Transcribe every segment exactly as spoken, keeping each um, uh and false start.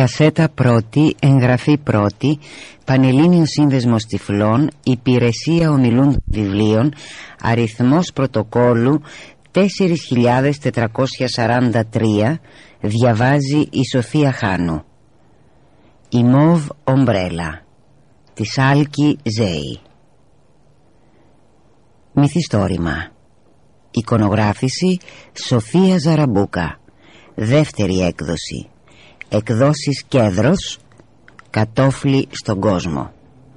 Κασέτα πρώτη, εγγραφή πρώτη, Πανελλήνιος Σύνδεσμος Τυφλών, Υπηρεσία Ομιλούν Βιβλίων, αριθμός πρωτοκόλλου τέσσερις χιλιάδες τετρακόσια σαράντα τρία, διαβάζει η Σοφία Χάνου. Η Μόβ Ομπρέλα, της Άλκη Ζέη. Μυθιστόρημα. Εικονογράφηση Σοφία Ζαραμπούκα. Δεύτερη έκδοση. Εκδόσεις Κέδρος. Κατόφλι στον κόσμο.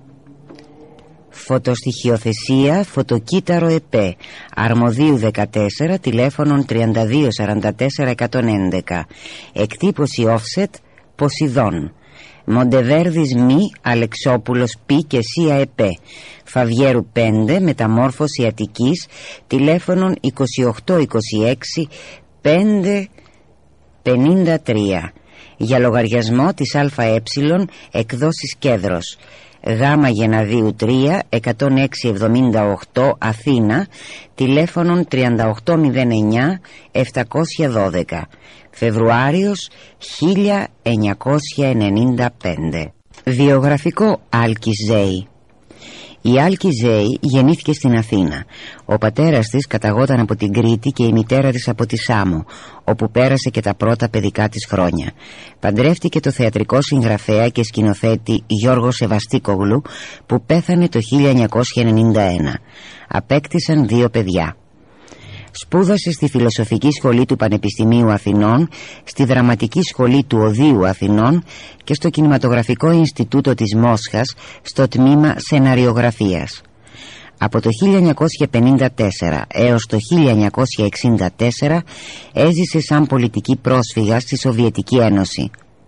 Φωτοστοιχειοθεσία Φωτοκύτταρο ΕΠΕ, Αρμοδίου δεκατέσσερα, τηλέφωνον τριάντα δύο σαράντα τέσσερα εκατόν έντεκα. Εκτύπωση offset Ποσειδών. Μοντεβέρδης Μη, Αλεξόπουλος Π και Σία ΕΠΕ, Φαβιέρου πέντε, Μεταμόρφωση Αττικής, τηλέφωνον είκοσι οκτώ είκοσι έξι πέντε πενήντα τρία. Για λογαριασμό της ΑΕ, εκδόσεις Κέδρος. Γάμα Γεναδίου τρία, εκατόν έξι εβδομήντα οκτώ, Αθήνα, τηλέφωνον τριάντα οκτώ μηδέν εννιά επτακόσια δώδεκα. Φεβρουάριος χίλια εννιακόσια ενενήντα πέντε. Βιογραφικό Άλκη Ζέη. Η Άλκη Ζέη γεννήθηκε στην Αθήνα. Ο πατέρας της καταγόταν από την Κρήτη και η μητέρα της από τη Σάμο, όπου πέρασε και τα πρώτα παιδικά της χρόνια. Παντρεύτηκε το θεατρικό συγγραφέα και σκηνοθέτη Γιώργο Σεβαστίκογλου, που πέθανε το χίλια εννιακόσια ενενήντα ένα. Απέκτησαν δύο παιδιά. Σπούδασε στη Φιλοσοφική Σχολή του Πανεπιστημίου Αθηνών, στη Δραματική Σχολή του Οδείου Αθηνών και στο Κινηματογραφικό Ινστιτούτο της Μόσχας, στο τμήμα Σεναριογραφίας. Από το χίλια εννιακόσια πενήντα τέσσερα έως το χίλια εννιακόσια εξήντα τέσσερα έζησε σαν πολιτική πρόσφυγα στη Σοβιετική Ένωση.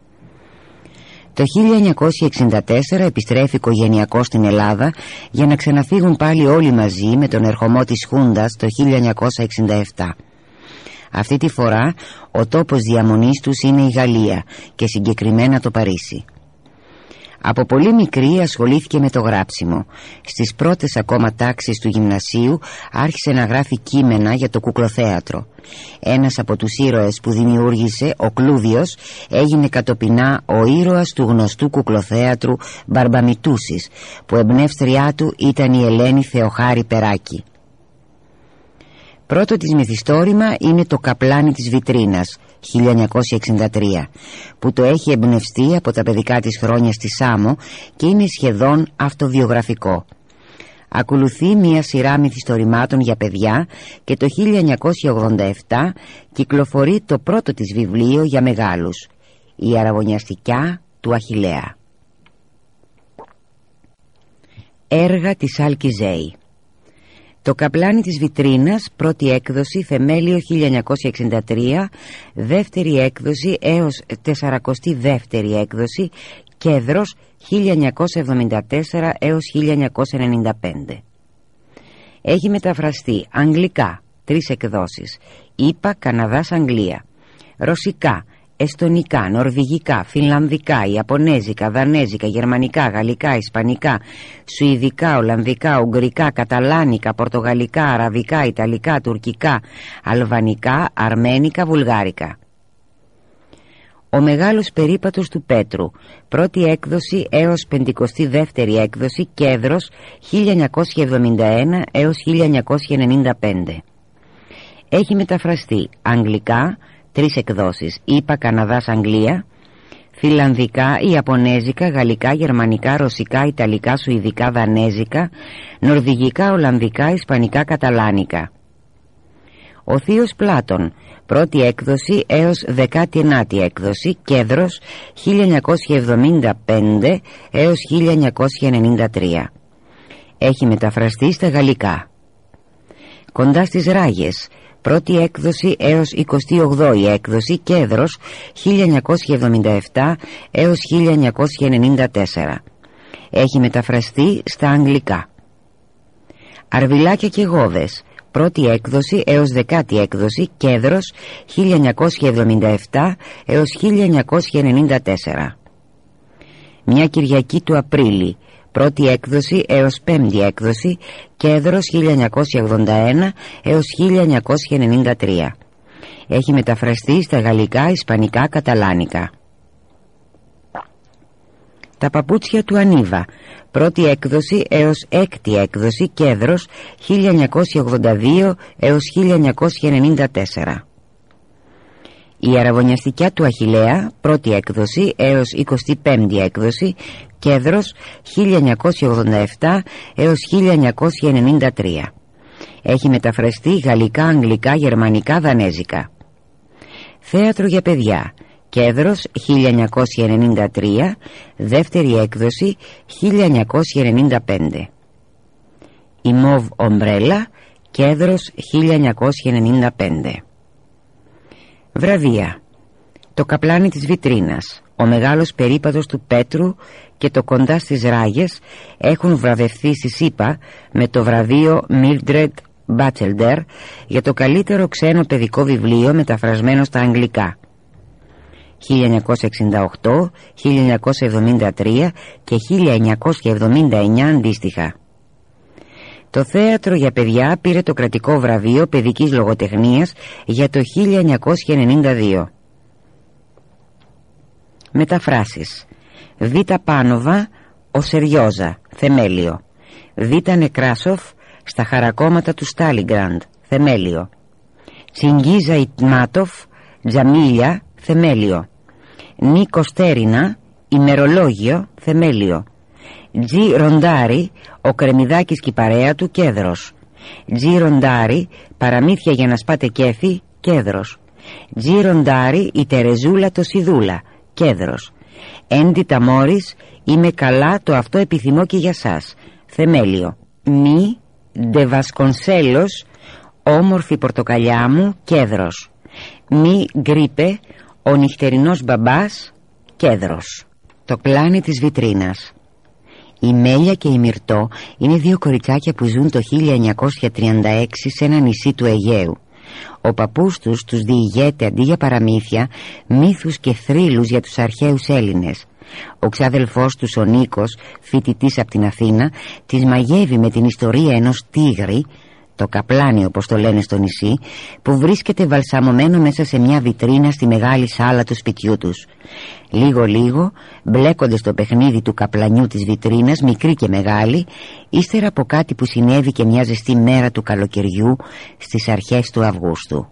Το χίλια εννιακόσια εξήντα τέσσερα επιστρέφει οικογενειακός στην Ελλάδα για να ξαναφύγουν πάλι όλοι μαζί με τον ερχομό της Χούντας το χίλια εννιακόσια εξήντα επτά. Αυτή τη φορά ο τόπος διαμονής τους είναι η Γαλλία και συγκεκριμένα το Παρίσι. Από πολύ μικρή ασχολήθηκε με το γράψιμο. Στις πρώτες ακόμα τάξεις του γυμνασίου άρχισε να γράφει κείμενα για το κουκλοθέατρο. Ένας από τους ήρωες που δημιούργησε, ο Κλούβιος, έγινε κατοπινά ο ήρωας του γνωστού κουκλοθέατρου Μπαρμπαμιτούσης, που εμπνεύστριά του ήταν η Ελένη Θεοχάρη Περάκη. Πρώτο της μυθιστόρημα είναι το Καπλάνι της Βιτρίνας, χίλια εννιακόσια εξήντα τρία, που το έχει εμπνευστεί από τα παιδικά της χρόνια στη Σάμο και είναι σχεδόν αυτοβιογραφικό. Ακολουθεί μια σειρά μυθιστορημάτων για παιδιά και το χίλια εννιακόσια ογδόντα επτά κυκλοφορεί το πρώτο της βιβλίο για μεγάλους, η Αραβωνιαστικιά του Αχιλλέα. Έργα της Άλκη Ζέη. Το Καπλάνι της Βιτρίνας, πρώτη έκδοση, θεμέλιο χίλια εννιακόσια εξήντα τρία, δεύτερη έκδοση έως σαρανταμένη δεύτερη έκδοση, Κέδρος χίλια εννιακόσια εβδομήντα τέσσερα έως χίλια εννιακόσια ενενήντα πέντε. Έχει μεταφραστεί αγγλικά, τρεις εκδόσεις, ΗΠΑ, Καναδάς, Αγγλία, ρωσικά, εστονικά, νορβηγικά, φινλανδικά, ιαπωνέζικα, δανέζικα, γερμανικά, γαλλικά, ισπανικά, σουηδικά, ολλανδικά, ουγγρικά, καταλάνικα, πορτογαλικά, αραβικά, ιταλικά, τουρκικά, αλβανικά, αρμένικα, βουλγάρικα. Ο Μεγάλος Περίπατος του Πέτρου, πρώτη έκδοση έως πενηκοστή δεύτερη έκδοση, Κέδρος χίλια εννιακόσια εβδομήντα ένα έως χίλια εννιακόσια ενενήντα πέντε. Έχει μεταφραστεί αγγλικά, τρεις εκδόσεις, ΗΠΑ, Καναδάς, Αγγλία, φιλανδικά, ιαπωνέζικα, γαλλικά, γερμανικά, ρωσικά, ιταλικά, σουηδικά, δανέζικα, νορβηγικά, ολλανδικά, ισπανικά, καταλάνικα. Ο Θείος Πλάτων, πρώτη έκδοση έως δεκάτη ενάτη έκδοση, Κέδρος χίλια εννιακόσια εβδομήντα πέντε έως χίλια εννιακόσια ενενήντα τρία. Έχει μεταφραστεί στα γαλλικά. Κοντά στις Ράγες, πρώτη έκδοση έως εικοστή ογδόη έκδοση, Κέδρος χίλια εννιακόσια εβδομήντα επτά έως χίλια εννιακόσια ενενήντα τέσσερα. Έχει μεταφραστεί στα αγγλικά. Αρβιλάκια και Γόβες, πρώτη έκδοση έως δεκάτη έκδοση, Κέδρος χίλια εννιακόσια εβδομήντα επτά έως χίλια εννιακόσια ενενήντα τέσσερα. Μια Κυριακή του Απρίλη, πρώτη έκδοση έως πέμπτη έκδοση, Κέδρος χίλια εννιακόσια ογδόντα ένα έως χίλια εννιακόσια ενενήντα τρία. Έχει μεταφραστεί στα γαλλικά, ισπανικά, καταλάνικα. Τα παπούτσια του Ανίβα, πρώτη έκδοση έως έκτη έκδοση, Κέδρος, χίλια εννιακόσια ογδόντα δύο έως χίλια εννιακόσια ενενήντα τέσσερα. Η αραβωνιαστικιά του Αχιλλέα, πρώτη έκδοση έως εικοστή πέμπτη έκδοση, Κέδρος, χίλια εννιακόσια ογδόντα επτά έως χίλια εννιακόσια ενενήντα τρία. Έχει μεταφραστεί γαλλικά, αγγλικά, γερμανικά, δανέζικα. Θέατρο για παιδιά, Κέδρος, χίλια εννιακόσια ενενήντα τρία, δεύτερη έκδοση, χίλια εννιακόσια ενενήντα πέντε. Η Μοβ Ομπρέλα, Κέδρος, χίλια εννιακόσια ενενήντα πέντε. Βραβεία. Το καπλάνι της βιτρίνας, ο μεγάλος περίπατος του Πέτρου και το κοντά στις ράγες έχουν βραβευθεί στη ΣΥΠΑ με το βραβείο Mildred Batchelder για το καλύτερο ξένο παιδικό βιβλίο μεταφρασμένο στα αγγλικά. χίλια εννιακόσια εξήντα οκτώ, χίλια εννιακόσια εβδομήντα τρία και χίλια εννιακόσια εβδομήντα εννιά αντίστοιχα. Το θέατρο για παιδιά πήρε το κρατικό βραβείο παιδικής λογοτεχνίας για το χίλια εννιακόσια ενενήντα δύο. Μεταφράσεις. Β. Πάνοβα, ο Σεριόζα, θεμέλιο. Β. Νεκράσοφ, στα χαρακόμματα του Στάλιγκραντ, θεμέλιο. Τσιγκίζα Ιτμάτοφ, Τζαμίλια, θεμέλιο. Νίκο Στέρινα, ημερολόγιο, θεμέλιο. Τζι Ροντάρι, ο Κρεμμυδάκης και η παρέα του, Κέδρος. Τζι Ροντάρι, παραμύθια για να σπάτε κέφι, Κέδρος. Τζι Ροντάρι, η Τερεζούλα το Σιδούλα, Κέδρος. Έντι Ταμόρις, είμαι καλά, το αυτό επιθυμώ και για σας, θεμέλιο. Μη Ντεβασκονσέλος, όμορφη πορτοκαλιά μου, Κέδρος. Μη Γκρίπε, ο νυχτερινός μπαμπάς, Κέδρος. Το κλάνι της βιτρίνας. Η Μέλια και η Μυρτώ είναι δύο κοριτσάκια που ζουν το χίλια εννιακόσια τριάντα έξι σε ένα νησί του Αιγαίου. Ο παππούς τους τους διηγέται αντί για παραμύθια μύθους και θρύλους για τους αρχαίους Έλληνες. Ο ξάδελφός τους ο Νίκος, φοιτητής από την Αθήνα, τις μαγεύει με την ιστορία ενός τίγρη, το καπλάνι όπως το λένε στο νησί, που βρίσκεται βαλσαμωμένο μέσα σε μια βιτρίνα στη μεγάλη σάλα του σπιτιού τους. Λίγο λίγο μπλέκονται στο παιχνίδι του καπλανιού της βιτρίνας, μικρή και μεγάλη, ύστερα από κάτι που συνέβη και μια ζεστή μέρα του καλοκαιριού στις αρχές του Αυγούστου.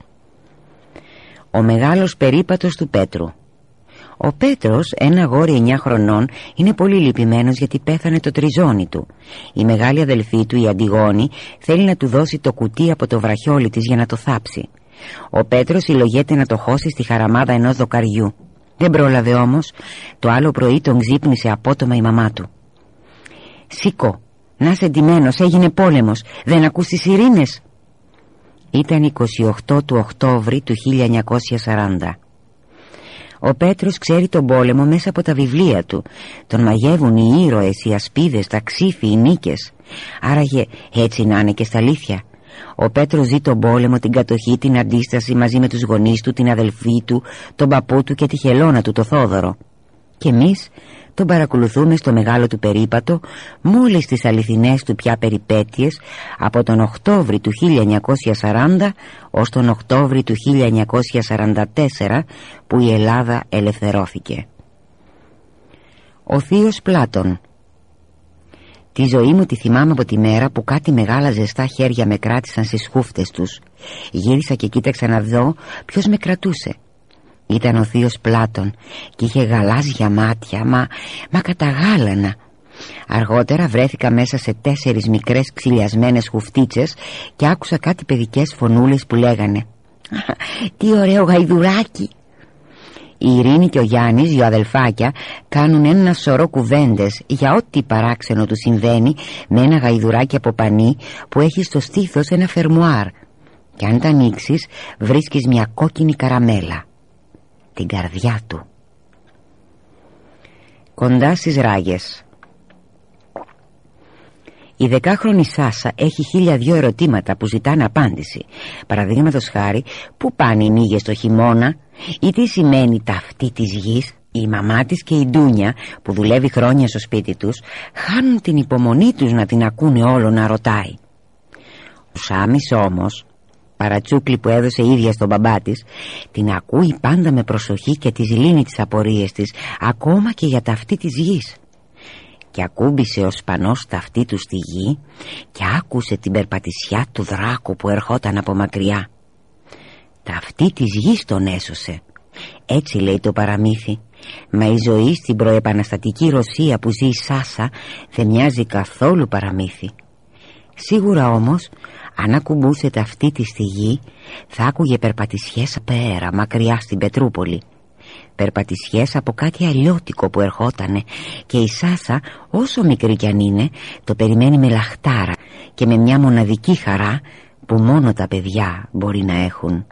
Ο μεγάλος περίπατος του Πέτρου. Ο Πέτρος, ένα αγόρι εννιά χρονών, είναι πολύ λυπημένος γιατί πέθανε το τριζόνι του. Η μεγάλη αδελφή του, η Αντιγόνη, θέλει να του δώσει το κουτί από το βραχιόλι της για να το θάψει. Ο Πέτρος συλλογέται να το χώσει στη χαραμάδα ενός δοκαριού. Δεν πρόλαβε όμως, το άλλο πρωί τον ξύπνησε απότομα η μαμά του. «Σήκω, να είσαι ντυμένος, έγινε πόλεμος, δεν ακούς τις σιρήνες?» Ήταν εικοστή ογδόη του Οκτώβρη του χίλια εννιακόσια σαράντα. Ο Πέτρος ξέρει τον πόλεμο μέσα από τα βιβλία του. Τον μαγεύουν οι ήρωες, οι ασπίδες, τα ξύφη, οι νίκες. Άραγε έτσι να είναι και στα αλήθεια. Ο Πέτρος ζει τον πόλεμο, την κατοχή, την αντίσταση μαζί με τους γονείς του, την αδελφή του, τον παππού του και τη χελώνα του, το Θόδωρο. Και εμείς τον παρακολουθούμε στο μεγάλο του περίπατο, μόλις τις αληθινές του πια περιπέτειες, από τον Οκτώβρη του χίλια εννιακόσια σαράντα ως τον Οκτώβρη του χίλια εννιακόσια σαράντα τέσσερα, που η Ελλάδα ελευθερώθηκε. Ο θείος Πλάτων. Τη ζωή μου τη θυμάμαι από τη μέρα που κάτι μεγάλα ζεστά χέρια με κράτησαν στις χούφτες τους. Γύρισα και κοίταξα να δω ποιος με κρατούσε. Ήταν ο θείος Πλάτων και είχε γαλάζια μάτια, μα, μα καταγάλανα. Αργότερα βρέθηκα μέσα σε τέσσερις μικρές ξυλιασμένες χουφτίτσες και άκουσα κάτι παιδικές φωνούλες που λέγανε «Τι ωραίο γαϊδουράκι!» Η Ειρήνη και ο Γιάννης, δυο αδελφάκια, κάνουν ένα σωρό κουβέντες για ό,τι παράξενο του συμβαίνει με ένα γαϊδουράκι από πανί που έχει στο στήθος ένα φερμουάρ, και αν τα ανοίξεις βρίσκεις μια κόκκινη καραμέλα, την καρδιά του. Κοντά στις ράγες. Η δεκάχρονη Σάσα έχει χίλια δυο ερωτήματα που ζητάνε απάντηση. Παραδείγματος χάρη, πού πάνε οι μύγες το χειμώνα, ή τι σημαίνει ταυτή της γης. Η μαμά της και η Ντούνια, που δουλεύει χρόνια στο σπίτι τους, χάνουν την υπομονή τους να την ακούνε όλο να ρωτάει. Ο Σάμις όμως παρατσούκλι που έδωσε ίδια στον μπαμπά της, την ακούει πάντα με προσοχή και της λύνει τις απορίες της, ακόμα και για ταυτή της γης. Και ακούμπησε ο Σπανός ταυτή του στη γη και άκουσε την περπατησιά του δράκου που ερχόταν από μακριά. Ταυτή της γης τον έσωσε. Έτσι λέει το παραμύθι. Μα η ζωή στην προεπαναστατική Ρωσία που ζει η Σάσα δεν μοιάζει καθόλου παραμύθι. Σίγουρα όμως, αν ακουμπούσε ταυτή της στη γη, θα άκουγε περπατησιές πέρα μακριά στην Πετρούπολη. Περπατησιές από κάτι αλλιώτικο που ερχότανε, και η Σάσα, όσο μικρή κι αν είναι, το περιμένει με λαχτάρα και με μια μοναδική χαρά που μόνο τα παιδιά μπορεί να έχουν.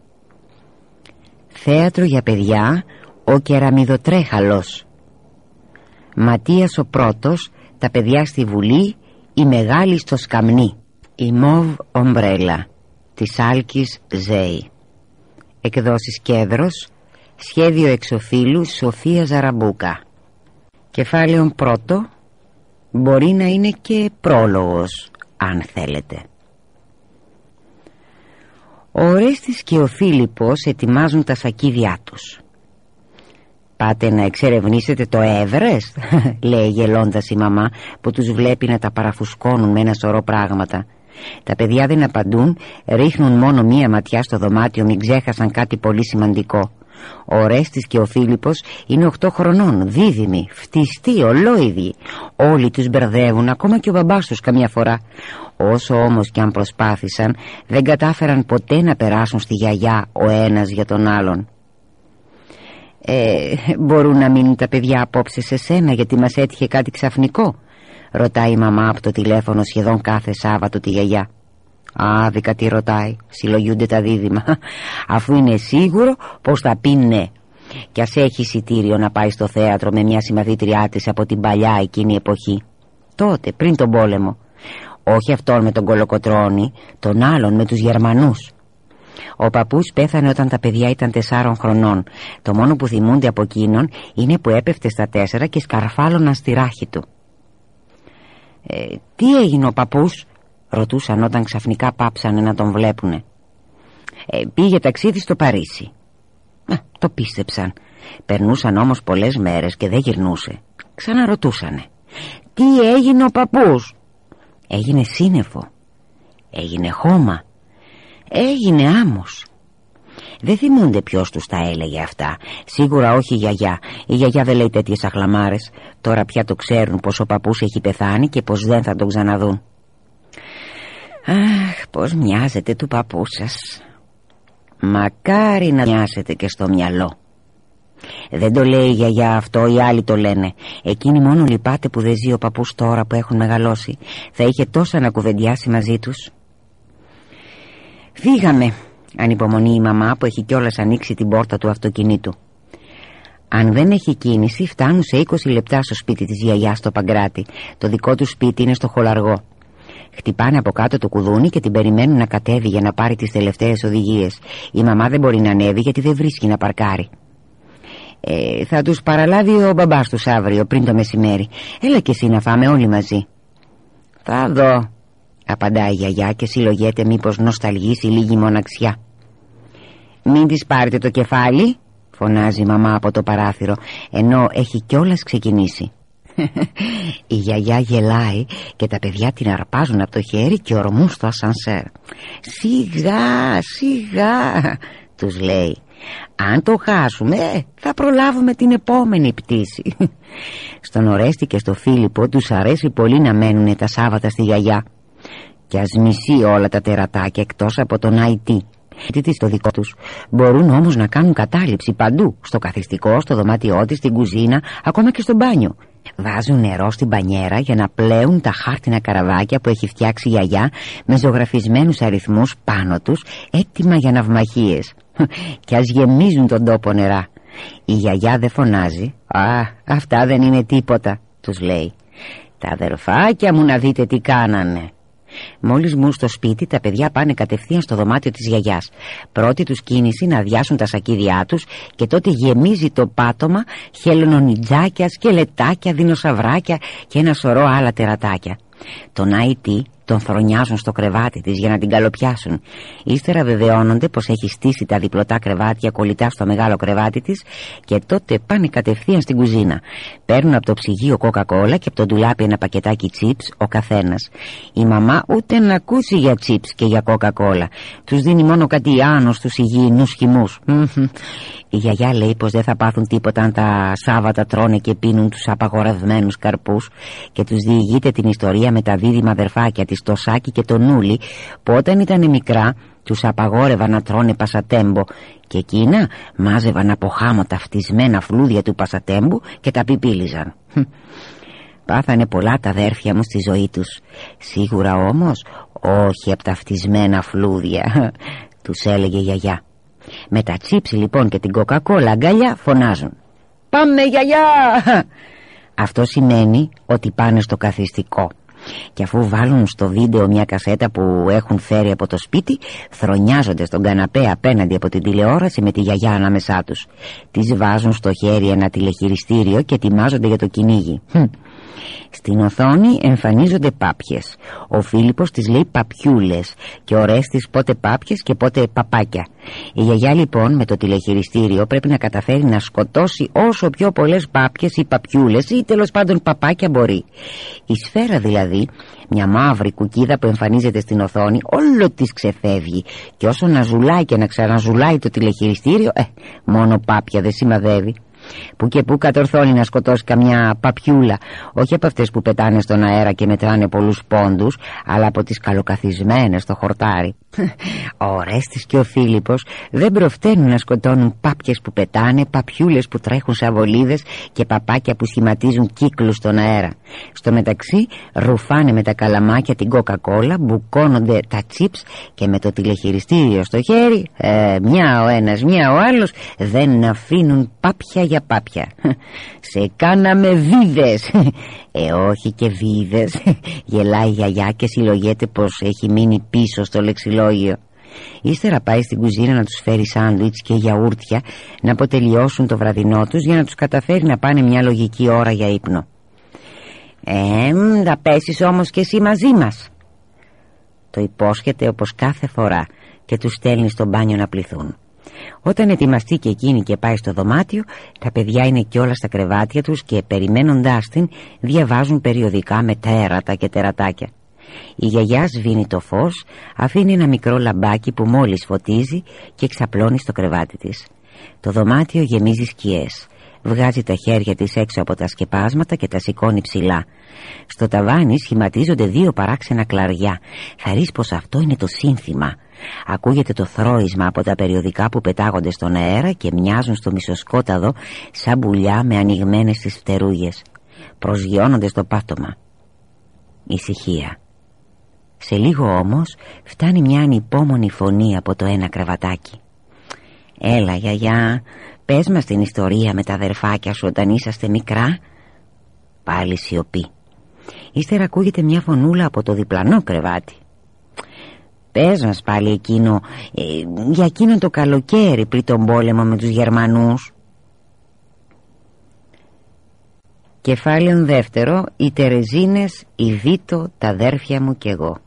Θέατρο για παιδιά, ο Κεραμιδοτρέχαλος. Ματίας ο πρώτος, τα παιδιά στη Βουλή, η μεγάλη στο σκαμνί. Η Μόβ Ομπρέλα της Άλκης Ζέη. Εκδόσεις Κέδρος. Σχέδιο εξωφύλου Σοφία Ζαραμπούκα. Κεφάλαιο πρώτο. Μπορεί να είναι και πρόλογος, αν θέλετε. Ο Ορέστης και ο Φίλιππος ετοιμάζουν τα σακίδια τους. «Πάτε να εξερευνήσετε το Έβρεστ?» λέει γελώντας η μαμά, που τους βλέπει να τα παραφουσκώνουν με ένα σωρό πράγματα. Τα παιδιά δεν απαντούν, ρίχνουν μόνο μία ματιά στο δωμάτιο, μην ξέχασαν κάτι πολύ σημαντικό. Ο Ορέστης και ο Φίλιππος είναι οκτώ χρονών, δίδυμοι, φτιστοί, ολόιδιοι. Όλοι τους μπερδεύουν, ακόμα και ο μπαμπάς τους καμιά φορά. Όσο όμως κι αν προσπάθησαν, δεν κατάφεραν ποτέ να περάσουν στη γιαγιά ο ένας για τον άλλον. «Ε, μπορούν να μείνουν τα παιδιά απόψε σε σένα, γιατί μας έτυχε κάτι ξαφνικό?» ρωτάει η μαμά από το τηλέφωνο σχεδόν κάθε Σάββατο τη γιαγιά. «Άδικα τι ρωτάει», συλλογιούνται τα δίδυμα, αφού είναι σίγουρο πως θα πει ναι. Κι ας έχει εισιτήριο να πάει στο θέατρο με μια συμμαθήτριά της από την παλιά εκείνη εποχή. Τότε, πριν τον πόλεμο. Όχι αυτόν με τον Κολοκοτρώνη, τον άλλον με τους Γερμανούς. Ο παππούς πέθανε όταν τα παιδιά ήταν τεσσάρων χρονών. Το μόνο που θυμούνται από εκείνον είναι που έπεφτε στα τέσσερα και σκαρφάλωναν στη ράχη του. Ε, «Τι έγινε ο παππούς?» ρωτούσαν όταν ξαφνικά πάψανε να τον βλέπουνε. Ε, «Πήγε ταξίδι στο Παρίσι». Α, το πίστεψαν. Περνούσαν όμως πολλές μέρες και δεν γυρνούσε. Ξαναρωτούσανε. «Τι έγινε ο παππούς?» «Έγινε σύννεφο. Έγινε χώμα. Έγινε άμμος». Δεν θυμούνται ποιος τους τα έλεγε αυτά. Σίγουρα όχι η γιαγιά. Η γιαγιά δεν λέει τέτοιες αχλαμάρες. Τώρα πια το ξέρουν πως ο παππούς έχει πεθάνει και πως δεν θα τον ξαναδούν. «Αχ, πως μοιάζετε του παππού σας. Μακάρι να μοιάζετε και στο μυαλό». Δεν το λέει η γιαγιά αυτό, οι άλλοι το λένε. Εκείνη μόνο λυπάται που δεν ζει ο παππούς τώρα που έχουν μεγαλώσει. Θα είχε τόσα να κουβεντιάσει μαζί τους. «Φύγαμε», ανυπομονεί η μαμά που έχει κιόλας ανοίξει την πόρτα του αυτοκινήτου. Αν δεν έχει κίνηση, φτάνουν σε είκοσι λεπτά στο σπίτι της γιαγιάς στο Παγκράτη. Το δικό του σπίτι είναι στο Χολαργό. Χτυπάνε από κάτω το κουδούνι και την περιμένουν να κατέβει για να πάρει τις τελευταίες οδηγίες. Η μαμά δεν μπορεί να ανέβει γιατί δεν βρίσκει να παρκάρει. Ε, «Θα τους παραλάβει ο μπαμπάς τους αύριο πριν το μεσημέρι. Έλα και εσύ να φάμε όλοι μαζί». «Θα δω», απαντάει η γιαγιά και συλλογέται μήπως νοσταλγήσει λίγη μοναξιά. «Μην της πάρετε το κεφάλι», φωνάζει η μαμά από το παράθυρο, ενώ έχει κιόλας ξεκινήσει. Η γιαγιά γελάει και τα παιδιά την αρπάζουν από το χέρι και ορμούν στο ασανσέρ. «Σιγά, σιγά», τους λέει. «Αν το χάσουμε θα προλάβουμε την επόμενη πτήση». Στον Ορέστη και στο Φίλιππο τους αρέσει πολύ να μένουν τα Σάββατα στη γιαγιά. Κι ας μισεί όλα τα τερατάκια εκτός από τον άι τι. Τι στο δικό τους. Μπορούν όμως να κάνουν κατάληψη παντού. Στο καθιστικό, στο δωμάτιό της, στην κουζίνα, ακόμα και στο μπάνιο. Βάζουν νερό στην μπανιέρα για να πλέουν τα χάρτινα καραβάκια που έχει φτιάξει η γιαγιά με ζωγραφισμένους αριθμούς πάνω τους, έτοιμα για ναυμαχίες. Κι ας γεμίζουν τον τόπο νερά. Η γιαγιά δεν φωνάζει. «Α, αυτά δεν είναι τίποτα», τους λέει. «Τα αδερφάκια μου να δείτε τι κάνανε». Μόλις μου στο σπίτι, τα παιδιά πάνε κατευθείαν στο δωμάτιο της γιαγιάς. Πρώτη τους κίνηση να αδειάσουν τα σακίδια τους και τότε γεμίζει το πάτωμα χελονονιτζάκια, σκελετάκια, δεινοσαυράκια και ένα σωρό άλλα τερατάκια. Τον άι τι τον θρονιάζουν στο κρεβάτι της για να την καλοπιάσουν. Ύστερα βεβαιώνονται πως έχει στήσει τα διπλωτά κρεβάτια κολλητά στο μεγάλο κρεβάτι της και τότε πάνε κατευθείαν στην κουζίνα. Παίρνουν από το ψυγείο κόκα-κόλα και από το ντουλάπι ένα πακετάκι τσίπς ο καθένας. Η μαμά ούτε να ακούσει για τσίπς και για κόκα-κόλα. Τους δίνει μόνο κάτι άνοστους υγιεινούς χυμούς. Η γιαγιά λέει πως δεν θα πάθουν τίποτα αν τα Σάββατα τρώνε και πίνουν τους απαγορευμένους καρπούς και τους διηγείται την ιστορία με τα δίδυμα αδερφάκια της, το Σάκη και το Νούλη, που όταν ήταν μικρά τους απαγόρευαν να τρώνε πασατέμπο και εκείνα μάζευαν από χάμω τα φτισμένα φλούδια του πασατέμπου και τα πιπίλιζαν. Πάθανε πολλά τα αδέρφια μου στη ζωή τους. Σίγουρα όμως όχι από τα φτισμένα φλούδια, τους έλεγε η γιαγιά. Με τα τσίψη λοιπόν και την κοκακόλα αγκαλιά φωνάζουν «Πάμε γιαγιά!» Αυτό σημαίνει ότι πάνε στο καθιστικό. Και αφού βάλουν στο βίντεο μια κασέτα που έχουν φέρει από το σπίτι, θρονιάζονται στον καναπέ απέναντι από την τηλεόραση με τη γιαγιά ανάμεσά τους. Τις βάζουν στο χέρι ένα τηλεχειριστήριο και ετοιμάζονται για το κυνήγι. Στην οθόνη εμφανίζονται πάπιες. Ο Φίλιππος τις λέει παπιούλες και ο Ρέστης πότε πάπιες και πότε παπάκια. Η γιαγιά λοιπόν με το τηλεχειριστήριο πρέπει να καταφέρει να σκοτώσει όσο πιο πολλές πάπιες ή παπιούλες ή τέλος πάντων παπάκια μπορεί. Η σφαίρα δηλαδή, μια μαύρη κουκίδα που εμφανίζεται στην οθόνη, όλο της ξεφεύγει και όσο να ζουλάει και να ξαναζουλάει το τηλεχειριστήριο, ε, μόνο πάπια δεν σημαδεύει. Που και που κατορθώνει να σκοτώσει καμιά παπιούλα, όχι από αυτές που πετάνε στον αέρα και μετράνε πολλούς πόντους, αλλά από τις καλοκαθισμένες στο χορτάρι. Ο Ρέστης και ο Φίλιππος δεν προφταίνουν να σκοτώνουν πάπιες που πετάνε, παπιούλες που τρέχουν σαν βολίδες και παπάκια που σχηματίζουν κύκλους στον αέρα. Στο μεταξύ ρουφάνε με τα καλαμάκια την κοκακόλα, μπουκώνονται τα τσίπς και με το τηλεχειριστήριο στο χέρι, ε, μια ο ένας μια ο άλλος, δεν αφήνουν πάπια για πάπια. Σε κάναμε βίδες. Ε όχι και βίδες, γελάει η γιαγιά και συλλογέται πως έχει μείνει πίσω στο λεξιλόγιο. Ύστερα πάει στην κουζίνα να τους φέρει σάντουιτς και γιαούρτια να αποτελειώσουν το βραδινό τους για να τους καταφέρει να πάνε μια λογική ώρα για ύπνο. Ε, θα πέσεις όμως και εσύ μαζί μας, το υπόσχεται όπως κάθε φορά και τους στέλνει στο μπάνιο να πληθούν. Όταν ετοιμαστεί και εκείνη και πάει στο δωμάτιο, τα παιδιά είναι κιόλα στα κρεβάτια τους και περιμένοντάς την διαβάζουν περιοδικά με τέρατα και τερατάκια. Η γιαγιά σβήνει το φως, αφήνει ένα μικρό λαμπάκι που μόλις φωτίζει και ξαπλώνει στο κρεβάτι της. Το δωμάτιο γεμίζει σκιές. Βγάζει τα χέρια της έξω από τα σκεπάσματα και τα σηκώνει ψηλά. Στο ταβάνι σχηματίζονται δύο παράξενα κλαριά. Θα ρίσεις πως αυτό είναι το σύνθημα. Ακούγεται το θρώισμα από τα περιοδικά που πετάγονται στον αέρα και μοιάζουν στο μισοσκόταδο σαν πουλιά με ανοιγμένες τις φτερούγες. Προσγειώνονται στο πάτωμα. Ησυχία. Σε λίγο όμως φτάνει μια ανυπόμονη φωνή από το ένα κρεβατάκι. «Έλα γιαγιά, πες μας την ιστορία με τα αδερφάκια σου όταν είσαστε μικρά». Πάλι σιωπή. Ύστερα ακούγεται μια φωνούλα από το διπλανό κρεβάτι. «Πες μας πάλι εκείνο, ε, για εκείνο το καλοκαίρι πριν τον πόλεμο με τους Γερμανούς». Κεφάλαιο δεύτερο. Οι Τερεζίνες, η Βίτο, τα αδέρφια μου κι εγώ.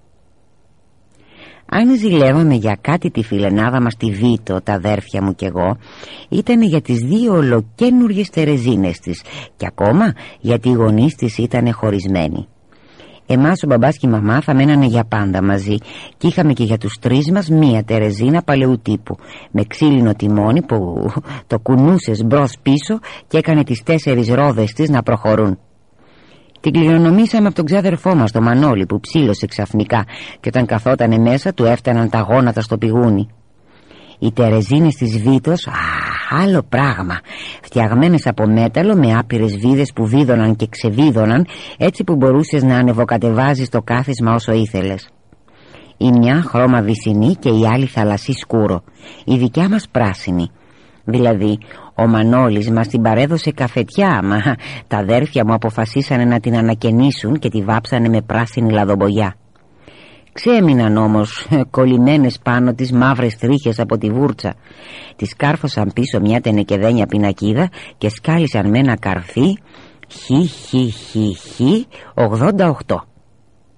Αν ζηλεύαμε για κάτι τη φιλενάδα μας τη Βίτο, τα αδέρφια μου κι εγώ, ήταν για τις δύο ολοκένουργιες Τερεζίνες της και ακόμα γιατί οι γονείς της ήταν χωρισμένοι. Εμάς ο μπαμπάς και η μαμά θα μένανε για πάντα μαζί και είχαμε και για τους τρεις μας μία Τερεζίνα παλαιού τύπου με ξύλινο τιμόνι που το κουνούσες μπρος πίσω και έκανε τις τέσσερις ρόδες της να προχωρούν. Την κληρονομήσαμε από τον ξάδερφό μας τον Μανώλη που ψήλωσε ξαφνικά και όταν καθότανε μέσα του έφταναν τα γόνατα στο πηγούνι. Οι Τερεζίνες της Βίτος, α, άλλο πράγμα, φτιαγμένες από μέταλλο με άπειρες βίδες που βίδωναν και ξεβίδωναν έτσι που μπορούσες να ανεβοκατεβάζεις το κάθισμα όσο ήθελες. Η μια χρώμα βυσσινή και η άλλη θαλασσί σκούρο, η δικιά μας πράσινη. Δηλαδή ο Μανώλης μας την παρέδωσε καφετιά, μα τα αδέρφια μου αποφασίσανε να την ανακαινήσουν και τη βάψανε με πράσινη λαδομπογιά. Ξέμειναν όμως κολλημένες πάνω τις μαύρες τρίχες από τη βούρτσα. Τις κάρφωσαν πίσω μια τενεκεδένια πινακίδα και σκάλισαν με ένα καρφί χι χι χι χι ογδόντα οκτώ.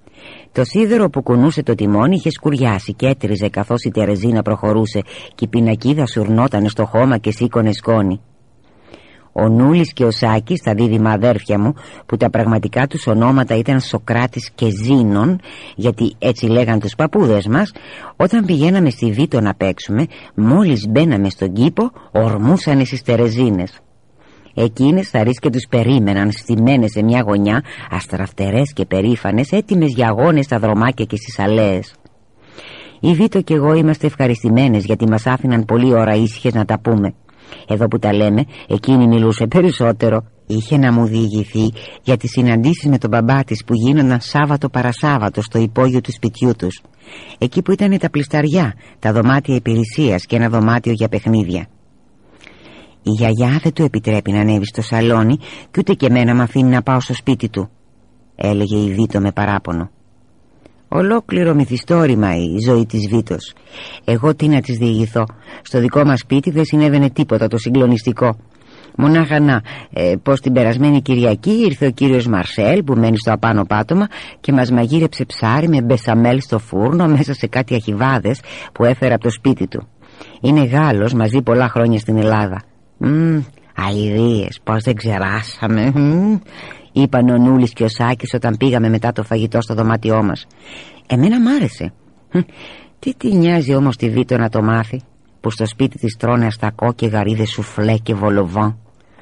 Το σίδερο που κουνούσε το τιμόνι είχε σκουριάσει και έτριζε καθώς η Τερεζίνα προχωρούσε και η πινακίδα σουρνότανε στο χώμα και σήκωνε σκόνη. Ο Νούλης και ο Σάκης, τα δίδυμα αδέρφια μου, που τα πραγματικά τους ονόματα ήταν Σοκράτης και Ζήνων, γιατί έτσι λέγαν τους παππούδες μας, όταν πηγαίναμε στη Βήτο να παίξουμε, μόλις μπαίναμε στον κήπο, ορμούσανε στις Τερεζίνες. Εκείνες θα ρίσκε τους περίμεναν στημένες σε μια γωνιά, αστραφτερές και περήφανες, έτοιμες για αγώνες στα δρομάκια και στις αλέες. Η Βήτο και εγώ είμαστε ευχαριστημένες, γιατί μας άφηναν πολλή ώρα ήσυχες να τα πούμε. Εδώ που τα λέμε, εκείνη μιλούσε περισσότερο. Είχε να μου διηγηθεί για τις συναντήσεις με τον μπαμπά της που γίνονταν Σάββατο παρασάββατο στο υπόγειο του σπιτιού τους, εκεί που ήταν τα πλισταριά, τα δωμάτια υπηρεσίας και ένα δωμάτιο για παιχνίδια. Η γιαγιά δεν του επιτρέπει να ανέβει στο σαλόνι κι ούτε και εμένα μ' αφήνει να πάω στο σπίτι του, έλεγε η Βήτο με παράπονο. Ολόκληρο μυθιστόρημα η ζωή της Βήτος. Εγώ τι να της διηγηθώ? Στο δικό μας σπίτι δεν συνέβαινε τίποτα το συγκλονιστικό. Μονάχα να, ε, πως την περασμένη Κυριακή ήρθε ο κύριος Μαρσέλ που μένει στο απάνω πάτωμα και μας μαγείρεψε ψάρι με μπεσαμέλ στο φούρνο μέσα σε κάτι αχιβάδες που έφερε από το σπίτι του. Είναι Γάλλος, μας ζει πολλά χρόνια στην Ελλάδα. Μμμ, αηδίες, πως δεν ξεράσαμε. Μ, είπαν ο Νούλης και ο Σάκης όταν πήγαμε μετά το φαγητό στο δωμάτιό μας. Εμένα μ' άρεσε. Τι τη νοιάζει όμως τη Βήτο να το μάθει, που στο σπίτι της τρώνε αστακό και γαρίδες σουφλέ και βολοβάν.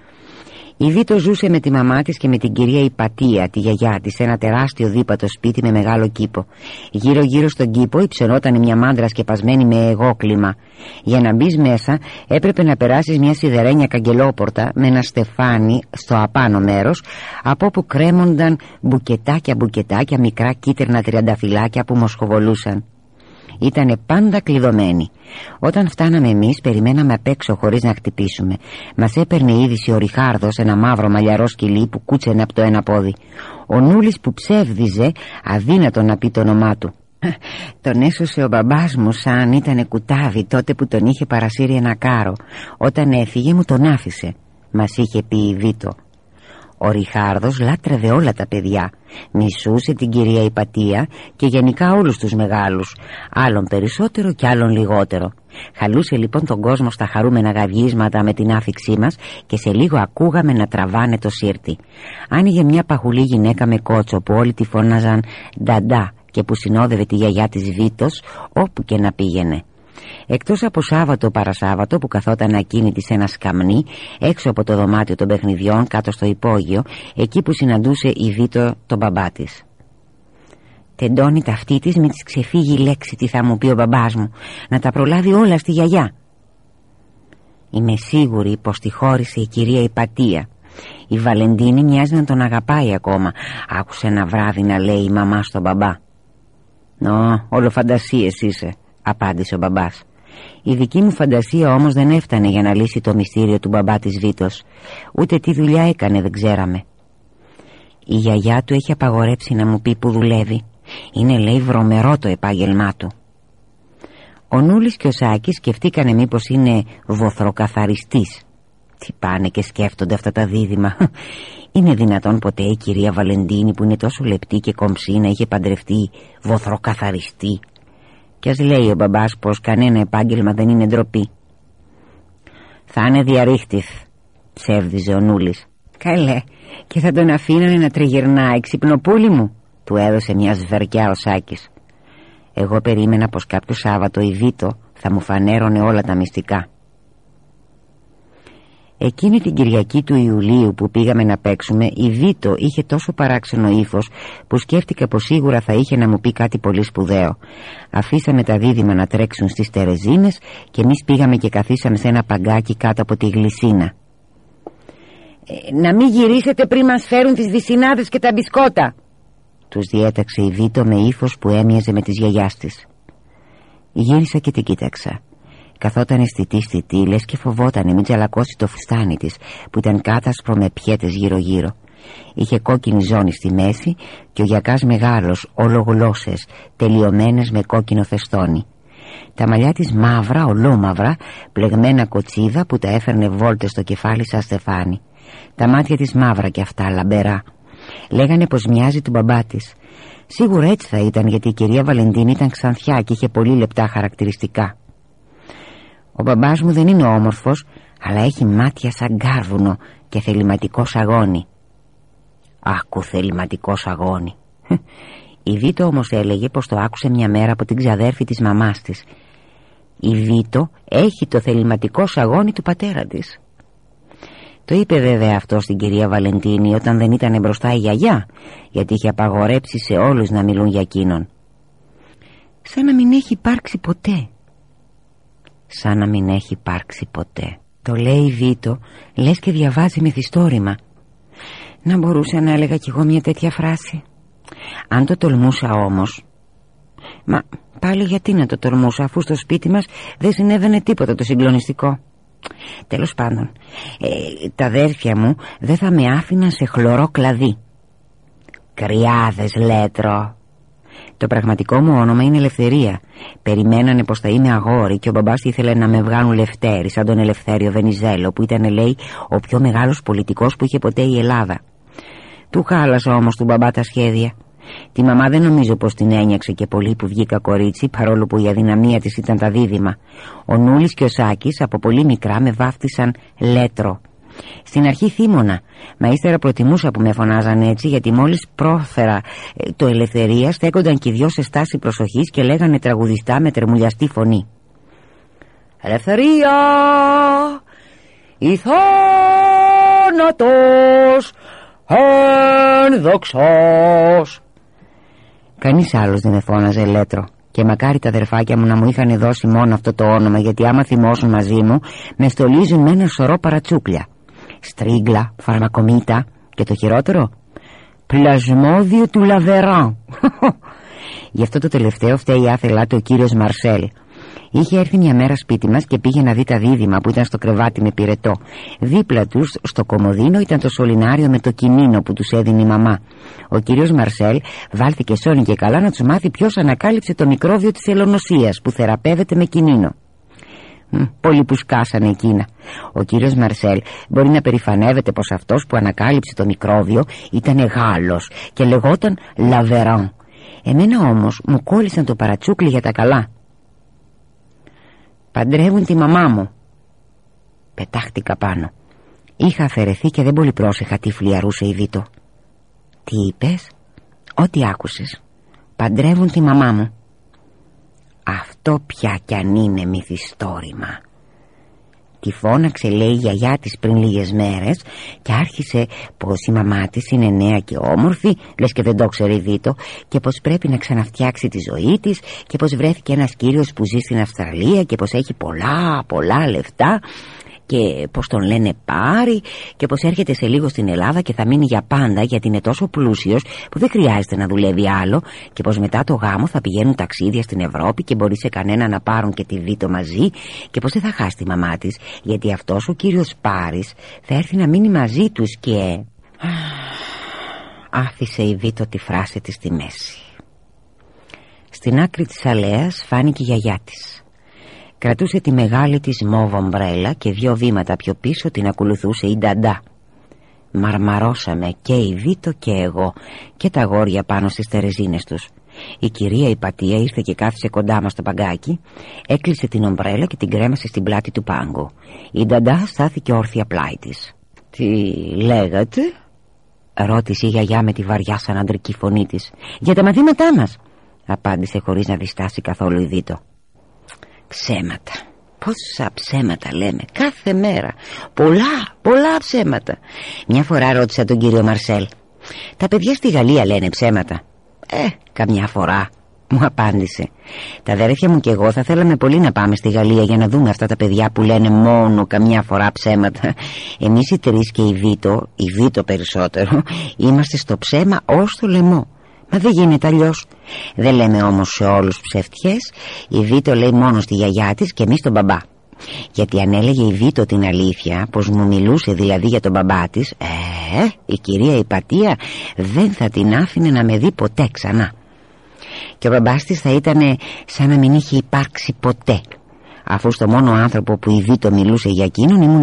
Η Βήτο ζούσε με τη μαμά της και με την κυρία Ιπατία, τη γιαγιά της, σε ένα τεράστιο δίπατο σπίτι με μεγάλο κήπο. Γύρω γύρω στον κήπο υψωνόταν μια μάντρα σκεπασμένη με εγώκλημα. Για να μπεις μέσα έπρεπε να περάσεις μια σιδερένια καγκελόπορτα με ένα στεφάνι στο απάνω μέρος, από όπου κρέμονταν μπουκετάκια μπουκετάκια μικρά κίτρινα τριανταφυλάκια που μοσχοβολούσαν. Ήτανε πάντα κλειδωμένοι. Όταν φτάναμε εμείς περιμέναμε απ' έξω χωρίς να χτυπήσουμε. Μας έπαιρνε είδηση ο Ριχάρδος, ένα μαύρο μαλλιαρό σκυλί που κούτσενε από το ένα πόδι. Ο Νούλης που ψεύδιζε, αδύνατο να πει το όνομά του. Τον έσωσε ο μπαμπάς μου σαν ήτανε κουτάβι τότε που τον είχε παρασύρει ένα κάρο. Όταν έφυγε μου τον άφησε, μας είχε πει η Βήτο. Ο Ριχάρδος λάτρευε όλα τα παιδιά. Μισούσε την κυρία Ιπατία και γενικά όλους τους μεγάλους, άλλον περισσότερο και άλλον λιγότερο. Χαλούσε λοιπόν τον κόσμο στα χαρούμενα γαυγίσματα με την άφηξή μας και σε λίγο ακούγαμε να τραβάνε το σύρτη. Άνοιγε μια παχουλή γυναίκα με κότσο που όλοι τη φώναζαν Νταντά και που συνόδευε τη γιαγιά της Βήτος όπου και να πήγαινε. Εκτός από Σάββατο παρασάββατο που καθόταν ακίνητη σε ένα σκαμνί έξω από το δωμάτιο των παιχνιδιών κάτω στο υπόγειο, εκεί που συναντούσε η Βήτο τον μπαμπά της. Τεντώνει τα αυτή της, μην της ξεφύγει η λέξη τι θα μου πει ο μπαμπάς μου, να τα προλάβει όλα στη γιαγιά. Είμαι σίγουρη πως τη χώρισε η κυρία Ιπατία. Η Βαλεντίνη μοιάζει να τον αγαπάει ακόμα, άκουσε ένα βράδυ να λέει η μαμά στον μπαμπά. «Ω, όλο φαντασίες είσαι», απάντησε ο μπαμπάς. Η δική μου φαντασία όμως δεν έφτανε για να λύσει το μυστήριο του μπαμπά της Βήτος. Ούτε τι δουλειά έκανε δεν ξέραμε. Η γιαγιά του έχει απαγορέψει να μου πει που δουλεύει. Είναι, λέει, βρωμερό το επάγγελμά του. Ο Νούλης και ο Σάκης σκεφτήκανε μήπως είναι βοθροκαθαριστής. Τι πάνε και σκέφτονται αυτά τα δίδυμα. Είναι δυνατόν ποτέ η κυρία Βαλεντίνη που είναι τόσο λεπτή και κομψή να είχε παντρευτεί βοθροκαθαριστή? Κι ας λέει ο μπαμπάς πως κανένα επάγγελμα δεν είναι ντροπή. Θα είναι διαρρίχτης, ψεύδιζε ο Νούλης. Καλέ, και θα τον αφήνανε να τριγυρνάει, ξυπνοπούλη μου, του έδωσε μια σβερκιά ο Σάκης. Εγώ περίμενα πως κάποιο Σάββατο η Βήτο θα μου φανέρωνε όλα τα μυστικά. Εκείνη την Κυριακή του Ιουλίου που πήγαμε να παίξουμε, η Βήτο είχε τόσο παράξενο ύφος που σκέφτηκα πως σίγουρα θα είχε να μου πει κάτι πολύ σπουδαίο. Αφήσαμε τα δίδυμα να τρέξουν στις Τερεζίνες και εμείς πήγαμε και καθίσαμε σε ένα παγκάκι κάτω από τη γλυσίνα. Ε, «Να μην γυρίσετε πριν μας φέρουν τις βυσσινάδες και τα μπισκότα», τους διέταξε η Βήτο με ύφος που έμοιαζε με της γιαγιάς της. Γύρισα και την κοίταξα. Καθόταν αισθητή στιτή, λες και φοβότανε μην τζαλακώσει το φουστάνι της που ήταν κάτασπρο με πιέτες γύρω γύρω. Είχε κόκκινη ζώνη στη μέση και ο γιακάς μεγάλος, όλο γλώσσες, τελειωμένες με κόκκινο φεστόνι. Τα μαλλιά της μαύρα, ολόμαυρα, πλεγμένα κοτσίδα που τα έφερνε βόλτες στο κεφάλι σαν στεφάνι. Τα μάτια της μαύρα κι αυτά, λαμπερά. Λέγανε πως μοιάζει του μπαμπά της. Σίγουρα έτσι θα ήταν, γιατί η κυρία Βαλεντίνη ήταν ξανθιά και είχε πολύ λεπτά χαρακτηριστικά. Ο μπαμπάς μου δεν είναι όμορφος, αλλά έχει μάτια σαν κάρβουνο και θεληματικό σαγόνι. Άκου, θεληματικό σαγόνι. Η Βίτο όμως έλεγε πως το άκουσε μια μέρα από την ξαδέρφη της μαμάς της. Η Βίτο έχει το θεληματικό σαγόνι του πατέρα της. Το είπε βέβαια αυτό στην κυρία Βαλεντίνη όταν δεν ήταν μπροστά η γιαγιά, γιατί είχε απαγορέψει σε όλους να μιλούν για εκείνον. Σαν να μην έχει υπάρξει ποτέ. Σαν να μην έχει υπάρξει ποτέ. Το λέει η Βίτο, λες και διαβάζει μυθιστόρημα. Να μπορούσα να έλεγα κι εγώ μια τέτοια φράση. Αν το τολμούσα όμως. Μα πάλι γιατί να το τολμούσα, αφού στο σπίτι μας δεν συνέβαινε τίποτα το συγκλονιστικό. Τέλος πάντων, ε, τα αδέρφια μου δεν θα με άφηναν σε χλωρό κλαδί. Κρυάδες, Λέτρο. Το πραγματικό μου όνομα είναι Ελευθερία. Περιμένανε πως θα είμαι αγόρι και ο μπαμπάς ήθελε να με βγάλουν Λευτέρη, σαν τον Ελευθέριο Βενιζέλο, που ήταν, λέει, ο πιο μεγάλος πολιτικός που είχε ποτέ η Ελλάδα. Του χάλασα όμως του μπαμπά τα σχέδια. Τη μαμά δεν νομίζω πως την ένιαξε και πολύ που βγήκα κορίτσι, παρόλο που η αδυναμία της ήταν τα δίδυμα. Ο Νούλης και ο Σάκης από πολύ μικρά με βάφτισαν Λέτρο. Στην αρχή θύμωνα, μα ύστερα προτιμούσα που με φωνάζαν έτσι, γιατί μόλις πρόφερα ε, το Ελευθερία στέκονταν κι οι δυο σε στάση προσοχής και λέγανε τραγουδιστά με τρεμουλιαστή φωνή: Ελευθερία, η θάνατος εν δοξός. Κανείς άλλος δεν με φώναζε Λέτρο, και μακάρι τα αδερφάκια μου να μου είχαν δώσει μόνο αυτό το όνομα, γιατί άμα θυμώσουν μαζί μου με στολίζουν με ένα σωρό παρατσούκλια. Στρίγκλα, φαρμακομήτα και το χειρότερο, πλασμόδιο του Λαβεράν. Γι' αυτό το τελευταίο φταίει άθελά του ο κύριος Μαρσέλ. Είχε έρθει μια μέρα σπίτι μας και πήγε να δει τα δίδυμα που ήταν στο κρεβάτι με πυρετό. Δίπλα τους στο κομοδίνο ήταν το σωληνάριο με το κινίνο που τους έδινε η μαμά. Ο κύριος Μαρσέλ βάλθηκε σώνη και καλά να τους μάθει ποιος ανακάλυψε το μικρόβιο της ελονοσίας που θεραπεύεται με κινίνο. Μ, πολλοί που σκάσανε εκείνα. Ο κύριος Μαρσέλ μπορεί να περηφανεύεται πως αυτός που ανακάλυψε το μικρόβιο ήταν Γάλλος και λεγόταν Λαβεράν. Εμένα όμως μου κόλλησαν το παρατσούκλι για τα καλά. Παντρεύουν τη μαμά μου. Πετάχτηκα πάνω. Είχα αφαιρεθεί και δεν πολύ πρόσεχα τι φλιαρούσε η Βίτο. Τι είπες? Ό,τι άκουσες. Παντρεύουν τη μαμά μου. Αυτό πια κι αν είναι μυθιστόρημα. Τη φώναξε, λέει, η γιαγιά της πριν λίγες μέρες και άρχισε πως η μαμά της είναι νέα και όμορφη, λες και δεν το ξέρει η Βίτο, και πως πρέπει να ξαναφτιάξει τη ζωή της και πως βρέθηκε ένας κύριος που ζει στην Αυστραλία και πως έχει πολλά πολλά λεφτά και πως τον λένε Πάρη και πως έρχεται σε λίγο στην Ελλάδα και θα μείνει για πάντα, γιατί είναι τόσο πλούσιος που δεν χρειάζεται να δουλεύει άλλο, και πως μετά το γάμο θα πηγαίνουν ταξίδια στην Ευρώπη και μπορεί σε κανένα να πάρουν και τη Βίτο μαζί, και πως δεν θα χάσει τη μαμά της, γιατί αυτός ο κύριος Πάρης θα έρθει να μείνει μαζί τους. Και άφησε η Βίτο τη φράση της στη μέση. Στην άκρη της αλέας φάνηκε η γιαγιά της. Κρατούσε τη μεγάλη της μόβ ομπρέλα και δύο βήματα πιο πίσω την ακολουθούσε η Νταντά. Μαρμαρώσαμε και η Βίτο και εγώ και τα αγόρια πάνω στις τερεζίνες τους. Η κυρία Ιπατία ήρθε και κάθισε κοντά μας στο παγκάκι, έκλεισε την ομπρέλα και την κρέμασε στην πλάτη του πάγκου. Η Νταντά στάθηκε όρθια πλάι της. «Τι λέγατε?» ρώτησε η γιαγιά με τη βαριά σαν αντρική φωνή της. «Για τα μαθήματά μας», απάντησε χωρίς να διστάσει καθόλου η Βίτο. Ψέματα. Πόσα ψέματα λέμε κάθε μέρα. Πολλά, πολλά ψέματα. Μια φορά ρώτησα τον κύριο Μαρσέλ: «Τα παιδιά στη Γαλλία λένε ψέματα?» «Ε, καμιά φορά», μου απάντησε. «Τα αδέρφια μου και εγώ θα θέλαμε πολύ να πάμε στη Γαλλία για να δούμε αυτά τα παιδιά που λένε μόνο καμιά φορά ψέματα. Εμείς οι τρεις και η Βίτο, η Βίτο περισσότερο, είμαστε στο ψέμα ως το λαιμό. Μα δεν γίνεται αλλιώς. Δεν λέμε όμως σε όλους ψευτιές. Η Βίτο λέει μόνο στη γιαγιά της και εμείς τον μπαμπά. Γιατί αν έλεγε η Βίτο την αλήθεια, πως μου μιλούσε δηλαδή για τον μπαμπά της, ε, η κυρία Ιπατία δεν θα την άφηνε να με δει ποτέ ξανά. Και ο μπαμπάς της θα ήταν σαν να μην είχε υπάρξει ποτέ, αφού στο μόνο άνθρωπο που η Βίτο μιλούσε για εκείνον ήμουν εγώ.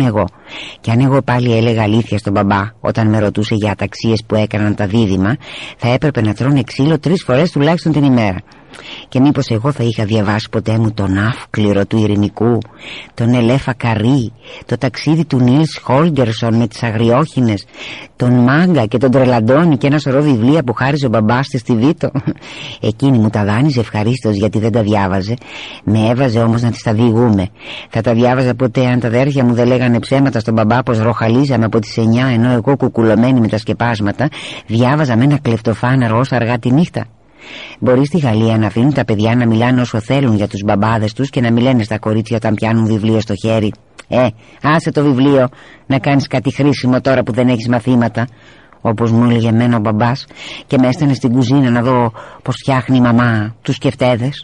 Και αν εγώ πάλι έλεγα αλήθεια στον μπαμπά όταν με ρωτούσε για αταξίες που έκαναν τα δίδυμα, θα έπρεπε να τρώνε ξύλο τρεις φορές τουλάχιστον την ημέρα. Και μήπως εγώ θα είχα διαβάσει ποτέ μου τον Αύκληρο του Ειρηνικού, τον Ελέφα Καρύ, το ταξίδι του Νίλς Χόλγκερσον με τις αγριόχινες, τον Μάγκα και τον Τρελαντώνη και ένα σωρό βιβλία που χάριζε ο μπαμπάς της στη Βήτο? Εκείνη μου τα δάνειζε ευχαρίστως γιατί δεν τα διάβαζε. Με έβαζε όμως να τις τα διηγούμε. Θα τα διάβαζα ποτέ αν τα αδέρφια μου δεν λέγανε ψέματα στον μπαμπά πως ροχαλίζαμε από τις εννιά, ενώ εγώ κουκουλωμένη με τα σκεπάσματα διάβαζα με ένα κλεφτοφάναρο ως αργά τη νύχτα? Μπορεί στη Γαλλία να αφήνουν τα παιδιά να μιλάνε όσο θέλουν για τους μπαμπάδες τους και να μιλάνε στα κορίτσια όταν πιάνουν βιβλίο στο χέρι. Ε, άσε το βιβλίο να κάνεις κάτι χρήσιμο τώρα που δεν έχεις μαθήματα, όπως μου έλεγε εμένα ο μπαμπάς, και με έστελνε στην κουζίνα να δω πως φτιάχνει η μαμά τους κεφτέδες.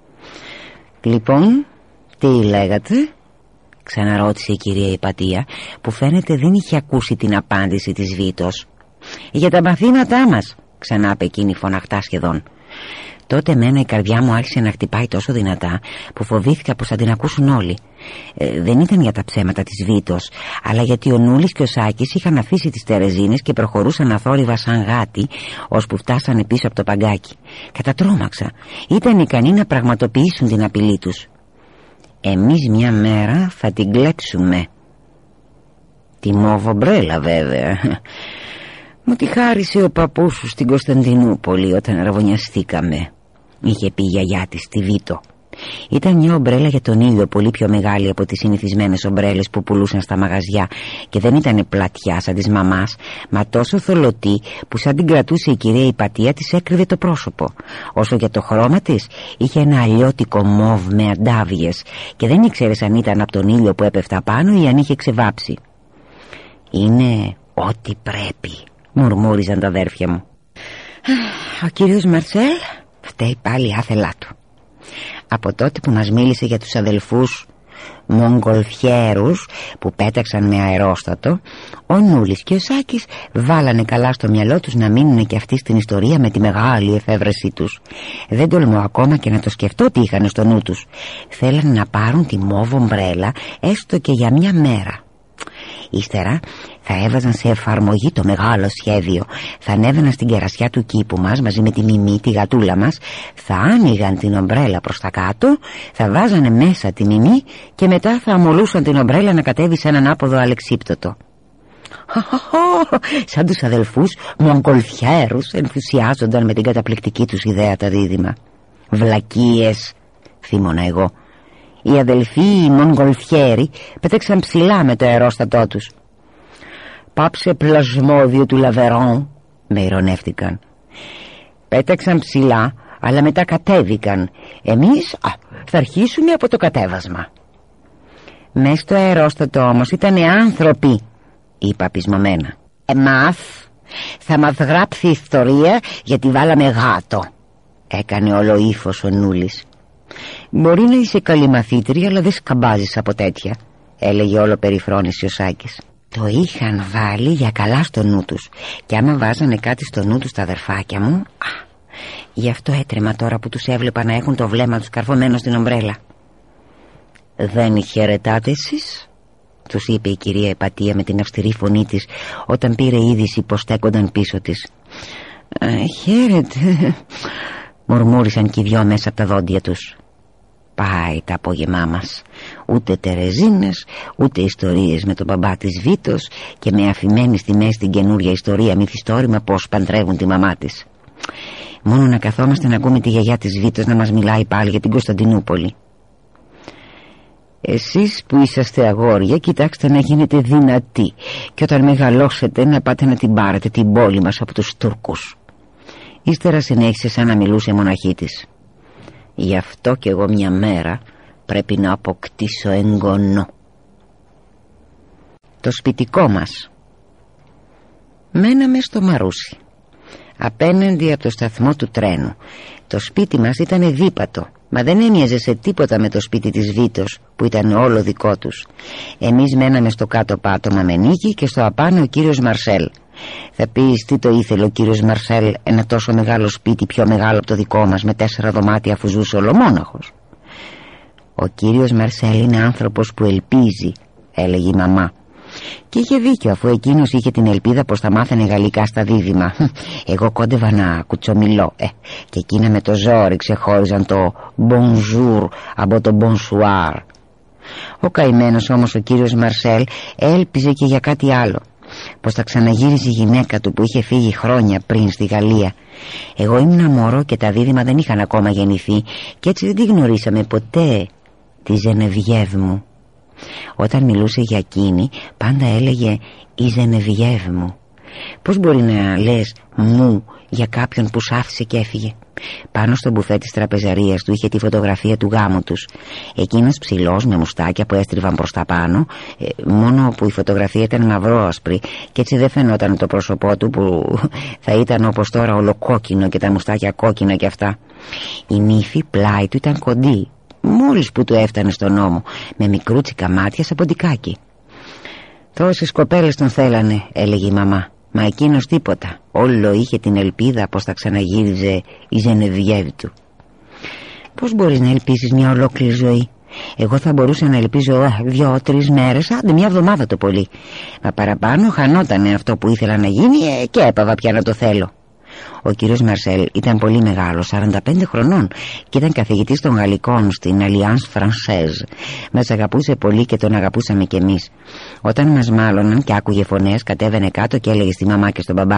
Λοιπόν, τι λέγατε? Ξαναρώτησε η κυρία Ιπατία, που φαίνεται δεν είχε ακούσει την απάντηση της Βήτος. Για τα μαθήματά μας, ξανά είπε εκείνη φωναχτά σχεδόν. Τότε εμένα η καρδιά μου άρχισε να χτυπάει τόσο δυνατά που φοβήθηκα πως θα την ακούσουν όλοι. ε, Δεν ήταν για τα ψέματα της Βήτος, αλλά γιατί ο Νούλης και ο Σάκης είχαν αφήσει τις τερεζίνες και προχωρούσαν αθόρυβα σαν γάτι, ώσπου φτάσανε πίσω από το παγκάκι. Κατατρώμαξα. Ήταν ικανοί να πραγματοποιήσουν την απειλή τους. Εμείς μια μέρα θα την κλέψουμε. Τη μόβομπρέλα βέβαια. Μου τη χάρισε ο παππούς σου στην Κωνσταντινούπολη όταν αραβωνιαστήκαμε, είχε πει η γιαγιά της στη Βήτο. Ήταν μια ομπρέλα για τον ήλιο, πολύ πιο μεγάλη από τις συνηθισμένες ομπρέλες που πουλούσαν στα μαγαζιά, και δεν ήταν πλατιά σαν της μαμάς, μα τόσο θολωτή που σαν την κρατούσε η κυρία Ιπατία της έκρυβε το πρόσωπο. Όσο για το χρώμα της, είχε ένα αλλιώτικο μόβ με αντάβιες και δεν ήξερες αν ήταν από τον ήλιο που έπεφτα πάνω ή αν είχε ξεβάψει. «Είναι ό,τι πρέπει», μουρμούριζαν τα αδέρφια μου. Ο κύριος Μαρσέλ φταίει πάλι άθελά του. Από τότε που μας μίλησε για τους αδελφούς Μογκολφιέρους που πέταξαν με αερόστατο, ο Νούλης και ο Σάκης βάλανε καλά στο μυαλό τους να μείνουν και αυτοί στην ιστορία με τη μεγάλη εφεύρεσή τους. Δεν τολμώ ακόμα και να το σκεφτώ τι είχαν στο νου τους. Θέλανε να πάρουν τη μόβο ομπρέλα έστω και για μια μέρα. Ύστερα θα έβαζαν σε εφαρμογή το μεγάλο σχέδιο. Θα ανέβαιναν στην κερασιά του κήπου μας μαζί με τη Μιμή, τη γατούλα μας. Θα άνοιγαν την ομπρέλα προς τα κάτω, θα βάζανε μέσα τη Μιμή και μετά θα αμολούσαν την ομπρέλα να κατέβει σε έναν άποδο αλεξίπτωτο. Σαν τους αδελφούς Μογκολφιέρους ενθουσιάζονταν με την καταπληκτική τους ιδέα τα δίδυμα. Βλακίες, θύμωνα εγώ. Οι αδελφοί οι Μογκολφιέροι πέταξαν ψηλά με το αερόστατό τους. «Πάψε πλασμόδιο του Λαβερόν», με ειρωνεύτηκαν. Πέταξαν ψηλά, αλλά μετά κατέβηκαν. Εμείς α, θα αρχίσουμε από το κατέβασμα. Μες στο αερόστατο όμως ήτανε άνθρωποι, είπα πεισμωμένα. «Εμάς θα μας γράψει ιστορία γιατί βάλαμε γάτο», έκανε όλο ύφος ο Νούλης. «Μπορεί να είσαι καλή μαθήτρια, αλλά δεν σκαμπάζεις από τέτοια», έλεγε όλο περιφρόνηση ο Σάκης. Το είχαν βάλει για καλά στο νου τους, και άμα βάζανε κάτι στο νου τους τα αδερφάκια μου, α, γι' αυτό έτρεμα τώρα που τους έβλεπα να έχουν το βλέμμα τους καρφωμένο στην ομπρέλα. «Δεν χαιρετάτε εσείς?» τους είπε η κυρία Ιπατία με την αυστηρή φωνή της όταν πήρε είδηση πως στέκονταν πίσω της. «Χαίρετε», μουρμούρισαν κι οι δυο μέσα από τα δόντια τους. Πάει τα απόγευμά μας. Ούτε τερεζίνες, ούτε ιστορίες με τον μπαμπά της Βήτος, και με αφημένη στη μέση την καινούρια ιστορία μυθιστόρημα πως παντρεύουν τη μαμά της. Μόνο να καθόμαστε να ακούμε τη γιαγιά της Βήτος να μας μιλάει πάλι για την Κωνσταντινούπολη. «Εσείς που είσαστε αγόρια, κοιτάξτε να γίνετε δυνατοί, και όταν μεγαλώσετε να πάτε να την πάρετε την πόλη μας από τους Τούρκους». Ύστερα συνέχισε σαν να μιλούσε μοναχή της. «Γι' αυτό κι εγώ μια μέρα πρέπει να αποκτήσω εγγονό». Το σπιτικό μας. Μέναμε στο Μαρούσι, απέναντι από το σταθμό του τρένου. Το σπίτι μας ήταν δίπατο, μα δεν έμοιαζε σε τίποτα με το σπίτι της Βήτος που ήταν όλο δικό τους. Εμείς μέναμε στο κάτω πάτωμα με νίκη και στο απάνω ο κύριος Μαρσέλ. Θα πεις τι το ήθελε ο κύριος Μαρσέλ, ένα τόσο μεγάλο σπίτι, πιο μεγάλο από το δικό μας, με τέσσερα δωμάτια, αφού ζούσε ολομόναχος? «Ο κύριος Μαρσέλ είναι άνθρωπος που ελπίζει», έλεγε η μαμά. Και είχε δίκιο, αφού εκείνος είχε την ελπίδα πως θα μάθαινε γαλλικά στα δίδυμα. Εγώ κόντευα να κουτσομιλώ, ε, και εκείνα με το ζόρι ξεχώριζαν το bonjour από το bonsoir. Ο καημένος όμως ο κύριος Μαρσέλ έλπιζε και για κάτι άλλο, πως θα ξαναγύριζε η γυναίκα του που είχε φύγει χρόνια πριν στη Γαλλία. Εγώ ήμουν μωρό και τα δίδυμα δεν είχαν ακόμα γεννηθεί, και έτσι δεν τη γνωρίσαμε ποτέ, τη Ζενεβιέβ μου. Όταν μιλούσε για εκείνη πάντα έλεγε η Ζενεβιέβ μου. Πώς μπορεί να λες μου για κάποιον που σ' άφησε και έφυγε? Πάνω στο μπουφέ της τραπεζαρίας του είχε τη φωτογραφία του γάμου τους. Εκείνος ψηλός με μουστάκια που έστριβαν προς τα πάνω, ε, μόνο που η φωτογραφία ήταν μαυρό-άσπρη και έτσι δεν φαινόταν το πρόσωπό του, που θα ήταν όπως τώρα ολοκόκκινο και τα μουστάκια κόκκινα και αυτά. Η νύφη πλάι του ήταν κοντή, μόλις που του έφτανε στον ώμο, με μικρούτσικα μάτια σαν ποντικάκι. «Τόσες κοπέλες τον θέλανε», έλεγε η μαμά, μα εκείνος τίποτα. Όλο είχε την ελπίδα πως θα ξαναγύριζε η Ζενεβιέβ του. Πώς μπορείς να ελπίσεις μια ολόκληρη ζωή? Εγώ θα μπορούσα να ελπίζω δυο-τρεις μέρες, άντε μια εβδομάδα το πολύ. Μα παραπάνω χανότανε αυτό που ήθελα να γίνει, ε, και έπαβα πια να το θέλω. Ο κύριος Μαρσέλ ήταν πολύ μεγάλος, σαράντα πέντε χρονών, και ήταν καθηγητής των Γαλλικών στην Alliance Française. Μας αγαπούσε πολύ και τον αγαπούσαμε κι εμείς. Όταν μας μάλωναν και άκουγε φωνές, κατέβαινε κάτω και έλεγε στη μαμά και στον μπαμπά: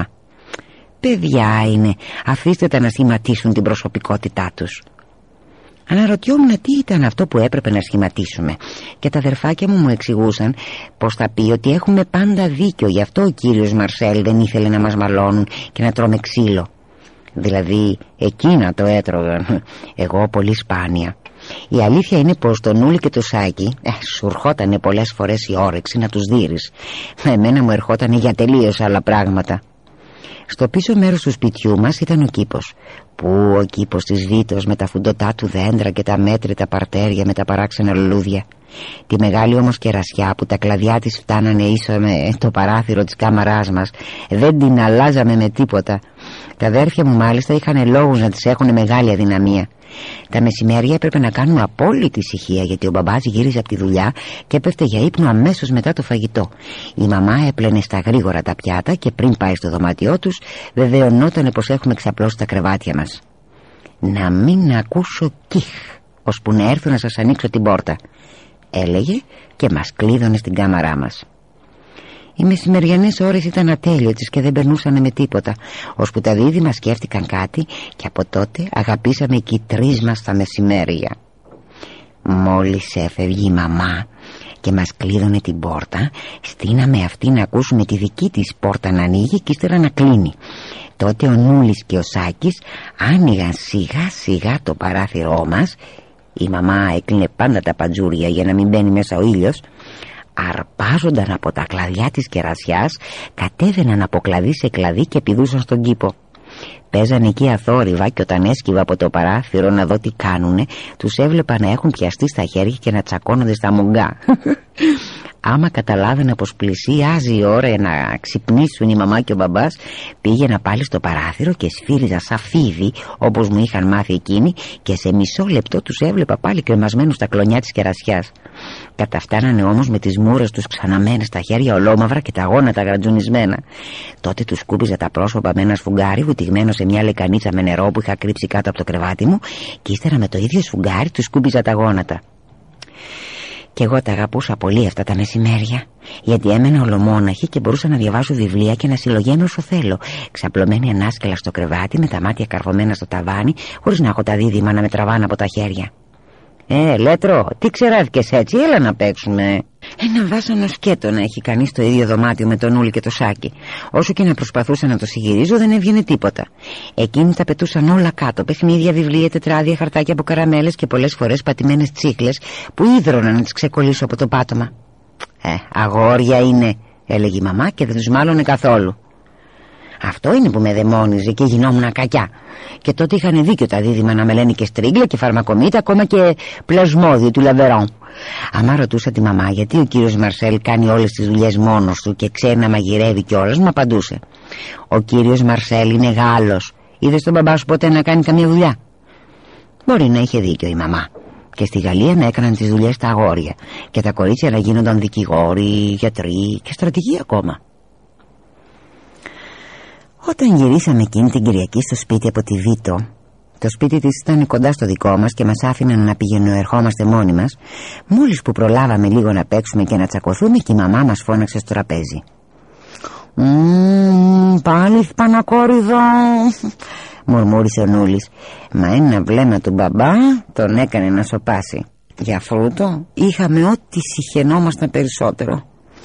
«Παιδιά είναι, αφήστε τα να σχηματίσουν την προσωπικότητά τους». Αναρωτιόμουν τι ήταν αυτό που έπρεπε να σχηματίσουμε, και τα αδερφάκια μου μου εξηγούσαν πως θα πει ότι έχουμε πάντα δίκιο, γι' αυτό ο κύριος Μαρσέλ δεν ήθελε να μας μαλώνουν και να τρώμε ξύλο. Δηλαδή εκείνα το έτρωγαν, εγώ πολύ σπάνια. Η αλήθεια είναι πως το Νούλη και το Σάκη ε, σου ερχότανε πολλές φορές η όρεξη να τους δείρεις. Εμένα μου ερχότανε για τελείως άλλα πράγματα. Στο πίσω μέρος του σπιτιού μας ήταν ο κήπος. Πού ο κήπος της Βίτος με τα φουντωτά του δέντρα και τα μέτρητα παρτέρια με τα παράξενα λουλούδια. Τη μεγάλη όμως κερασιά που τα κλαδιά της φτάνανε ίσο με το παράθυρο της κάμαράς μας, δεν την αλλάζαμε με τίποτα. Τα αδέρφια μου μάλιστα είχαν λόγους να τις έχουν μεγάλη αδυναμία. Τα μεσημέρια έπρεπε να κάνουμε απόλυτη ησυχία, γιατί ο μπαμπάς γύριζε από τη δουλειά και έπεφτε για ύπνο αμέσως μετά το φαγητό. Η μαμά έπλαινε στα γρήγορα τα πιάτα και πριν πάει στο δωμάτιό τους βεβαιωνότανε πως έχουμε ξαπλώσει τα κρεβάτια μας. «Να μην ακούσω κιχ, ώσπου να έρθω να σας ανοίξω την πόρτα», έλεγε και μας κλείδωνε στην κάμαρά μας. Οι μεσημεριανές ώρες ήταν ατέλειωτες και δεν περνούσανε με τίποτα, ώσπου τα δίδυμα σκέφτηκαν κάτι και από τότε αγαπήσαμε και οι τρεις μας τα μεσημέρια. Μόλις έφευγε η μαμά και μας κλείδωνε την πόρτα, στείναμε αυτή να ακούσουμε τη δική της πόρτα να ανοίγει και ύστερα να κλείνει. Τότε ο Νούλης και ο Σάκης άνοιγαν σιγά σιγά το παράθυρό μας. Η μαμά έκλεινε πάντα τα παντζούρια για να μην μπαίνει μέσα ο ήλιος. Αρπάζονταν από τα κλαδιά της κερασιάς, κατέβαιναν από κλαδί σε κλαδί και πηδούσαν στον κήπο. Παίζανε εκεί αθόρυβα και όταν έσκυβα από το παράθυρο να δω τι κάνουνε, τους έβλεπα να έχουν πιαστεί στα χέρια και να τσακώνονται στα μουγκά. Άμα καταλάβαινα πως πλησίάζει η ώρα να ξυπνήσουν η μαμά και ο μπαμπάς, πήγαινα πάλι στο παράθυρο και σφύριζα σαν φίδι όπως μου είχαν μάθει εκείνοι, και σε μισό λεπτό τους έβλεπα πάλι κρεμασμένους στα κλονιά της κερασιάς. Καταφτάνανε όμως με τις μούρες τους ξαναμένες, τα χέρια ολόμαυρα και τα γόνατα γρατζουνισμένα. Τότε τους σκούπιζα τα πρόσωπα με ένα σφουγγάρι βουτυγμένο σε μια λεκανίτσα με νερό που είχα κρύψει κάτω από το κρεβάτι μου, και ύστερα με το ίδιο σφουγγάρι τους σκούπιζα τα γόνατα. Και εγώ τα αγαπούσα πολύ αυτά τα μεσημέρια, γιατί έμενα ολομόναχη και μπορούσα να διαβάζω βιβλία και να συλλογέμαι όσο θέλω, ξαπλωμένη ανάσκελα στο κρεβάτι με τα μάτια καρφωμένα στο ταβάνι, χωρίς να έχω τα δίδυμα να με τραβάνε από τα χέρια. «Ε, Λέτρο, τι ξεράθηκες έτσι, έλα να παίξουμε». Ένα βάσανο σκέτο να έχει κανείς το ίδιο δωμάτιο με τον Νούλη και το Σάκη. Όσο και να προσπαθούσα να το συγυρίζω, δεν έβγαινε τίποτα. Εκείνοι τα πετούσαν όλα κάτω: παιχνίδια, βιβλία, τετράδια, χαρτάκια από καραμέλες και πολλές φορές πατημένες τσίχλες που ίδρωναν να τις ξεκολλήσω από το πάτωμα. «Ε, αγόρια είναι», έλεγε η μαμά και δεν τους μάλωνε καθόλου. Αυτό είναι που με δαιμόνιζε και γινόμουν κακιά. Και τότε είχαν δίκιο τα δίδυμα να με λένε και στρίγκλα και φαρμακομήτα, ακόμα και πλασμόδιο του Λαβερόν. Άμα ρωτούσα τη μαμά γιατί ο κύριος Μαρσέλ κάνει όλες τις δουλειές μόνος του και ξέρει να μαγειρεύει κιόλας, μου απαντούσε: «Ο κύριος Μαρσέλ είναι Γάλλος. Είδες τον μπαμπά σου ποτέ να κάνει καμία δουλειά?» Μπορεί να είχε δίκιο η μαμά. Και στη Γαλλία να έκαναν τις δουλειές τα αγόρια και τα κορίτσια να γίνονταν δικηγόροι, γιατροί και στρατηγοί ακόμα. Όταν γυρίσαμε εκείνη την Κυριακή στο σπίτι από τη Βίτο, το σπίτι της ήταν κοντά στο δικό μας και μας άφηναν να πηγαινοερχόμαστε μόνοι μας, μόλις που προλάβαμε λίγο να παίξουμε και να τσακωθούμε και η μαμά μας φώναξε στο τραπέζι. «Μμμ, πάλι πανακόριδο», μουρμούρισε ο Νούλης. Μα ένα βλέμμα του μπαμπά τον έκανε να σωπάσει. Για φρούτο είχαμε ό,τι συχαινόμασταν περισσότερο.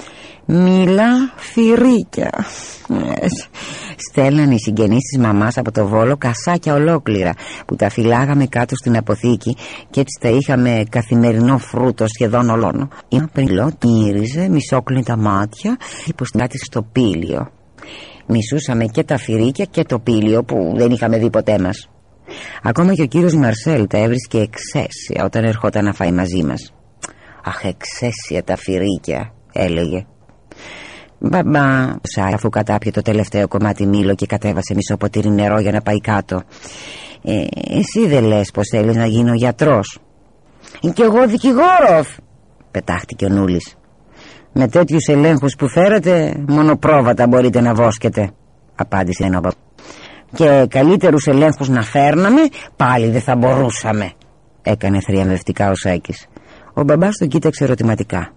«Μίλα φυρίκια». Στέλνανε οι συγγενείς της μαμάς από το Βόλο κασάκια ολόκληρα που τα φυλάγαμε κάτω στην αποθήκη και έτσι τα είχαμε καθημερινό φρούτο σχεδόν ολόνο. Η Απριλό μύριζε, μισόκλεινε τα μάτια, υποστηράτησε στο πήλιο. Μισούσαμε και τα φυρίκια και το πήλιο που δεν είχαμε δει ποτέ μας. Ακόμα και ο κύριος Μαρσέλ τα έβρισκε εξαίσια όταν ερχόταν να φάει μαζί μας. «Αχ, εξαίσια τα φυρίκια», έλεγε. «Μπαμπά», αφού κατάπιε το τελευταίο κομμάτι μήλο και κατέβασε μισό ποτήρι νερό για να πάει κάτω, ε, «εσύ δεν λες πως θέλεις να γίνω γιατρός?» «Κι εγώ δικηγόρος», πετάχτηκε ο Νούλης. «Με τέτοιους ελέγχους που φέρετε, μόνο πρόβατα μπορείτε να βόσκετε», απάντησε ένα μπαμπά. «Και καλύτερους ελέγχους να φέρναμε, πάλι δεν θα μπορούσαμε», έκανε θριαμβευτικά ο Σάκης. Ο μπαμπάς τον κοίταξε ερωτηματικά.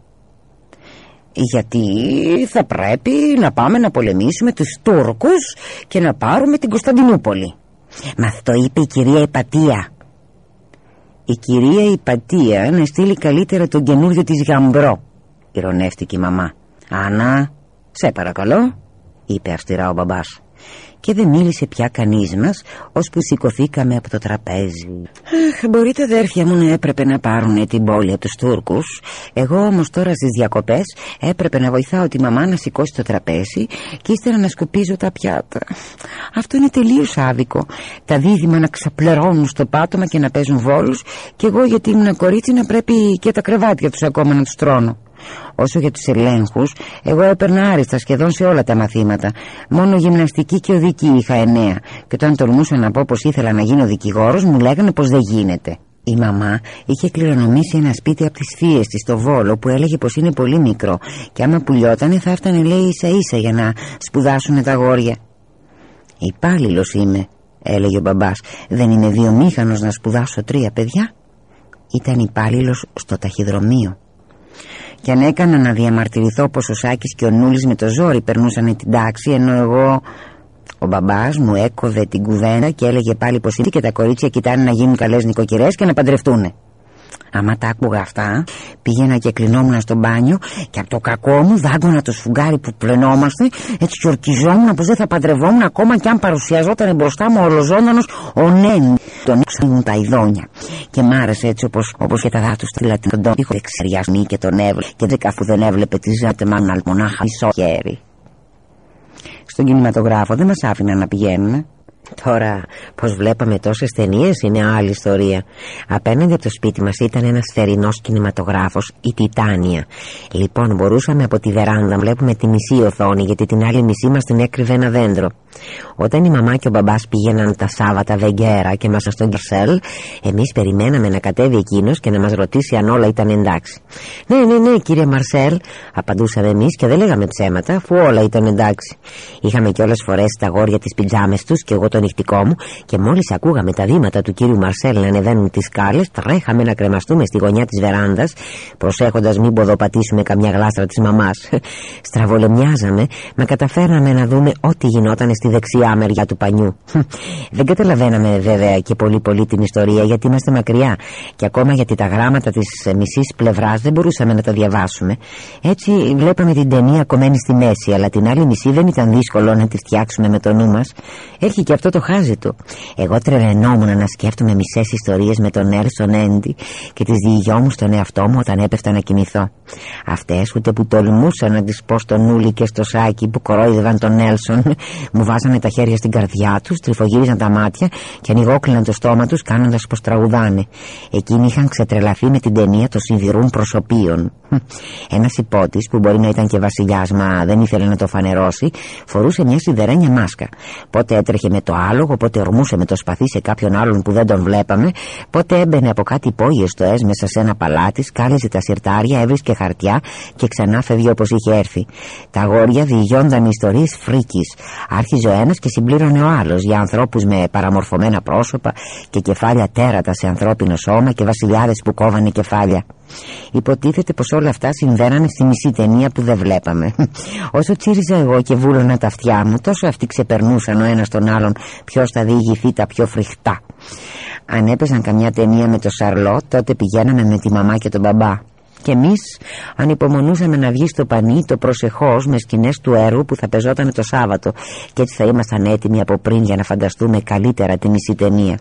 «Γιατί θα πρέπει να πάμε να πολεμήσουμε τους Τούρκους και να πάρουμε την Κωνσταντινούπολη». «Μα αυτό είπε η κυρία Ιπατία». «Η κυρία Ιπατία να στείλει καλύτερα τον καινούριο της Γαμπρό», ειρωνεύτηκε η μαμά. «Άννα, σε παρακαλώ», είπε αυστηρά ο μπαμπάς. Και δεν μίλησε πια κανείς μας, ώσπου σηκωθήκαμε από το τραπέζι. «Αχ, μπορείτε αδέρφια μου να έπρεπε να πάρουν την πόλη από τους Τούρκους. Εγώ όμως τώρα στις διακοπές έπρεπε να βοηθάω τη μαμά να σηκώσει το τραπέζι και ύστερα να σκουπίζω τα πιάτα. Αυτό είναι τελείως άδικο. Τα δίδυμα να ξαπλερώνουν στο πάτωμα και να παίζουν βόλους και εγώ γιατί ήμουν κορίτσι να πρέπει και τα κρεβάτια τους ακόμα να τους τρώνω. Όσο για τους ελέγχους, εγώ έπαιρνα άριστα σχεδόν σε όλα τα μαθήματα. Μόνο γυμναστική και οδική είχα εννέα. Και όταν τολμούσα να πω πως ήθελα να γίνω δικηγόρος, μου λέγανε πως δεν γίνεται. Η μαμά είχε κληρονομήσει ένα σπίτι από τις θείες της στο Βόλο που έλεγε πως είναι πολύ μικρό και άμα πουλιότανε θα έφτανε, λέει, ίσα ίσα για να σπουδάσουν τα αγόρια. «Υπάλληλος είμαι», έλεγε ο μπαμπάς. «Δεν είμαι βιομήχανος να σπουδάσω τρία παιδιά?» Ήταν υπάλληλος στο ταχυδρομείο. Και αν έκανα να διαμαρτυρηθώ πως ο Σάκης και ο Νούλης με το ζόρι περνούσαν την τάξη, ενώ εγώ... Ο μπαμπάς μου έκοβε την κουβέντα και έλεγε πάλι πως είναι και τα κορίτσια κοιτάνε να γίνουν καλές νοικοκυρές και να παντρευτούνε. Άμα τα άκουγα αυτά, πήγαινα και κλεινόμουν στο μπάνιο και από το κακό μου δάγκωνα το σφουγγάρι που πλενόμαστε, έτσι και ορκιζόμουν πως δεν θα παντρευόμουν ακόμα κι αν παρουσιαζόταν μπροστά μου ολοζώντανος ο Νέν. Τον έξω τα ειδόνια. Και μ' άρεσε έτσι όπως, όπως και τα δάτους του λατινικών είχα εξαιριασμή και τον έβλεπε και δεν αφού δεν έβλεπε τη ζάτε μάλλον μονάχα μισό χέρι. Στον κινηματογράφο δεν μας άφηναν να πηγαίνουμε. Τώρα πως βλέπαμε τόσες ταινίες είναι άλλη ιστορία. Απέναντι από το σπίτι μας ήταν ένας θερινός κινηματογράφος, η Τιτάνια. Λοιπόν μπορούσαμε από τη βεράνδα να βλέπουμε τη μισή οθόνη, γιατί την άλλη μισή μας την έκρυβε ένα δέντρο. Όταν η μαμά και ο μπαμπάς πήγαιναν τα Σάββατα Βεγγέρα και ήμασταν στον Κερσέλ, εμείς περιμέναμε να κατέβει εκείνος και να μας ρωτήσει αν όλα ήταν εντάξει. «Ναι, ναι, ναι, κύριε Μαρσέλ», απαντούσαμε εμείς και δεν λέγαμε ψέματα, αφού όλα ήταν εντάξει. Είχαμε κιόλας φορέσει τα αγόρια τις πιτζάμες τους και εγώ το νυχτικό μου, και μόλις ακούγαμε τα βήματα του κύριου Μαρσέλ να ανεβαίνουν τις σκάλες, τρέχαμε να κρεμαστούμε στη γωνιά της βεράνδας, προσέχοντας μην ποδοπατήσουμε καμιά γλάστρα της μαμάς. Στραβολεμιάζαμε, μα καταφέρναμε να δούμε ό,τι γινόταν στη δεξιά μεριά του πανιού. Δεν καταλαβαίναμε βέβαια και πολύ πολύ την ιστορία, γιατί είμαστε μακριά και ακόμα γιατί τα γράμματα της μισής πλευράς δεν μπορούσαμε να τα διαβάσουμε. Έτσι βλέπαμε την ταινία κομμένη στη μέση, αλλά την άλλη μισή δεν ήταν δύσκολο να τη φτιάξουμε με το νου μας. Έχει και αυτό το χάζι του. Εγώ τρελαινόμουν να σκέφτομαι μισές ιστορίες με τον Νέλσον Έντι και τις διηγιόμουν στον εαυτό μου όταν έπεφτα να κοιμηθώ. Αυτές ούτε που τολμούσα να τις πω στον Νούλη και στο Σάκη που κορόιδευαν τον Νέλσον, μου βάζανε τα χέρια στην καρδιά τους, τρυφογύριζαν τα μάτια και ανοιγόκλειναν το στόμα τους κάνοντας πως τραγουδάνε. Εκείνοι είχαν ξετρελαθεί με την ταινία των συνδυρούν προσωπείων. Ένας υπότης, που μπορεί να ήταν και βασιλιάς μα δεν ήθελε να το φανερώσει, φορούσε μια σιδερένια μάσκα. Πότε έτρεχε με το άλογο, πότε ορμούσε με το σπαθί σε κάποιον άλλον που δεν τον βλέπαμε, πότε έμπαινε από κάτι υπόγειες στοές μέσα σε ένα παλάτι, σκάλιζε τα συρτάρια, έβρισκε χαρτιά και ξανά φεύγει όπως είχε έρθει. Τα αγόρια διηγιόνταν ιστορίες φρίκης. Άρχιζε ο ένας και συμπλήρωνε ο άλλος για ανθρώπους με παραμορφωμένα πρόσωπα και κεφάλια τέρατα σε ανθρώπινο σώμα και βασιλιάδες που κόβανε κεφάλια. Υποτίθεται πως όλα αυτά συμβαίνανε στη μισή ταινία που δεν βλέπαμε. Όσο τσίριζα εγώ και βούλωνα τα αυτιά μου, τόσο αυτοί ξεπερνούσαν ο ένας τον άλλον ποιος θα διηγηθεί τα πιο φρικτά. Αν έπαιζαν καμιά ταινία με το Σαρλό, τότε πηγαίναμε με τη μαμά και τον μπαμπά. Και εμείς ανυπομονούσαμε να βγει στο πανί το προσεχώς με σκηνές του έργου που θα πεζόταν το Σάββατο, και έτσι θα ήμασταν έτοιμοι από πριν για να φανταστούμε καλύτερα τη μισή ταινία.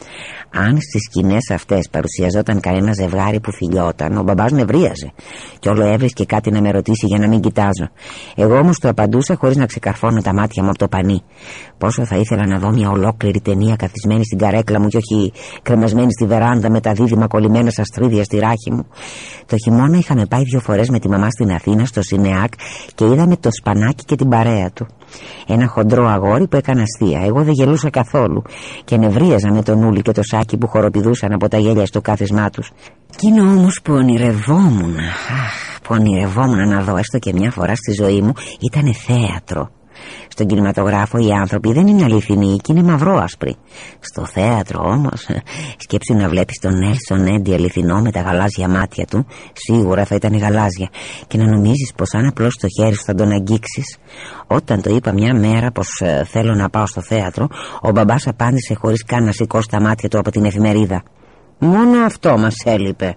Αν στις σκηνές αυτές παρουσιαζόταν κανένα ζευγάρι που φιλιόταν, ο μπαμπάς νευρίαζε και όλο έβρισκε κάτι να με ρωτήσει για να μην κοιτάζω. Εγώ όμως το απαντούσα χωρίς να ξεκαρφώνω τα μάτια μου από το πανί. Πόσο θα ήθελα να δω μια ολόκληρη ταινία καθισμένη στην καρέκλα μου και όχι κρεμασμένη στη βεράνδα με τα δίδυμα κολλημένα στα στρίδια στη ράχη μου. Το χειμώνα είχαμε πάει δύο φορές με τη μαμά στην Αθήνα στο Σινεάκ και είδαμε το Σπανάκι και την παρέα του. Ένα χοντρό αγόρι που έκανε αστεία. Εγώ δεν γελούσα καθόλου και νευρίαζα με τον Ούλη και το Σάκη που χοροπηδούσαν από τα γέλια στο κάθισμά τους. Εκείνο όμως που ονειρευόμουν, αχ, που ονειρευόμουν να δω έστω και μια φορά στη ζωή μου, ήτανε θέατρο. Στον κινηματογράφο οι άνθρωποι δεν είναι αληθινοί και είναι μαυρόασπροι. Στο θέατρο όμως, σκέψου να βλέπεις τον Νέλσον Έντι αληθινό με τα γαλάζια μάτια του, σίγουρα θα ήταν γαλάζια, και να νομίζεις πως αν απλώς το χέρι σου θα τον αγγίξεις. Όταν το είπα μια μέρα πως ε, θέλω να πάω στο θέατρο, ο μπαμπάς απάντησε χωρίς καν να σηκώσει τα μάτια του από την εφημερίδα. Μόνο αυτό μας έλειπε.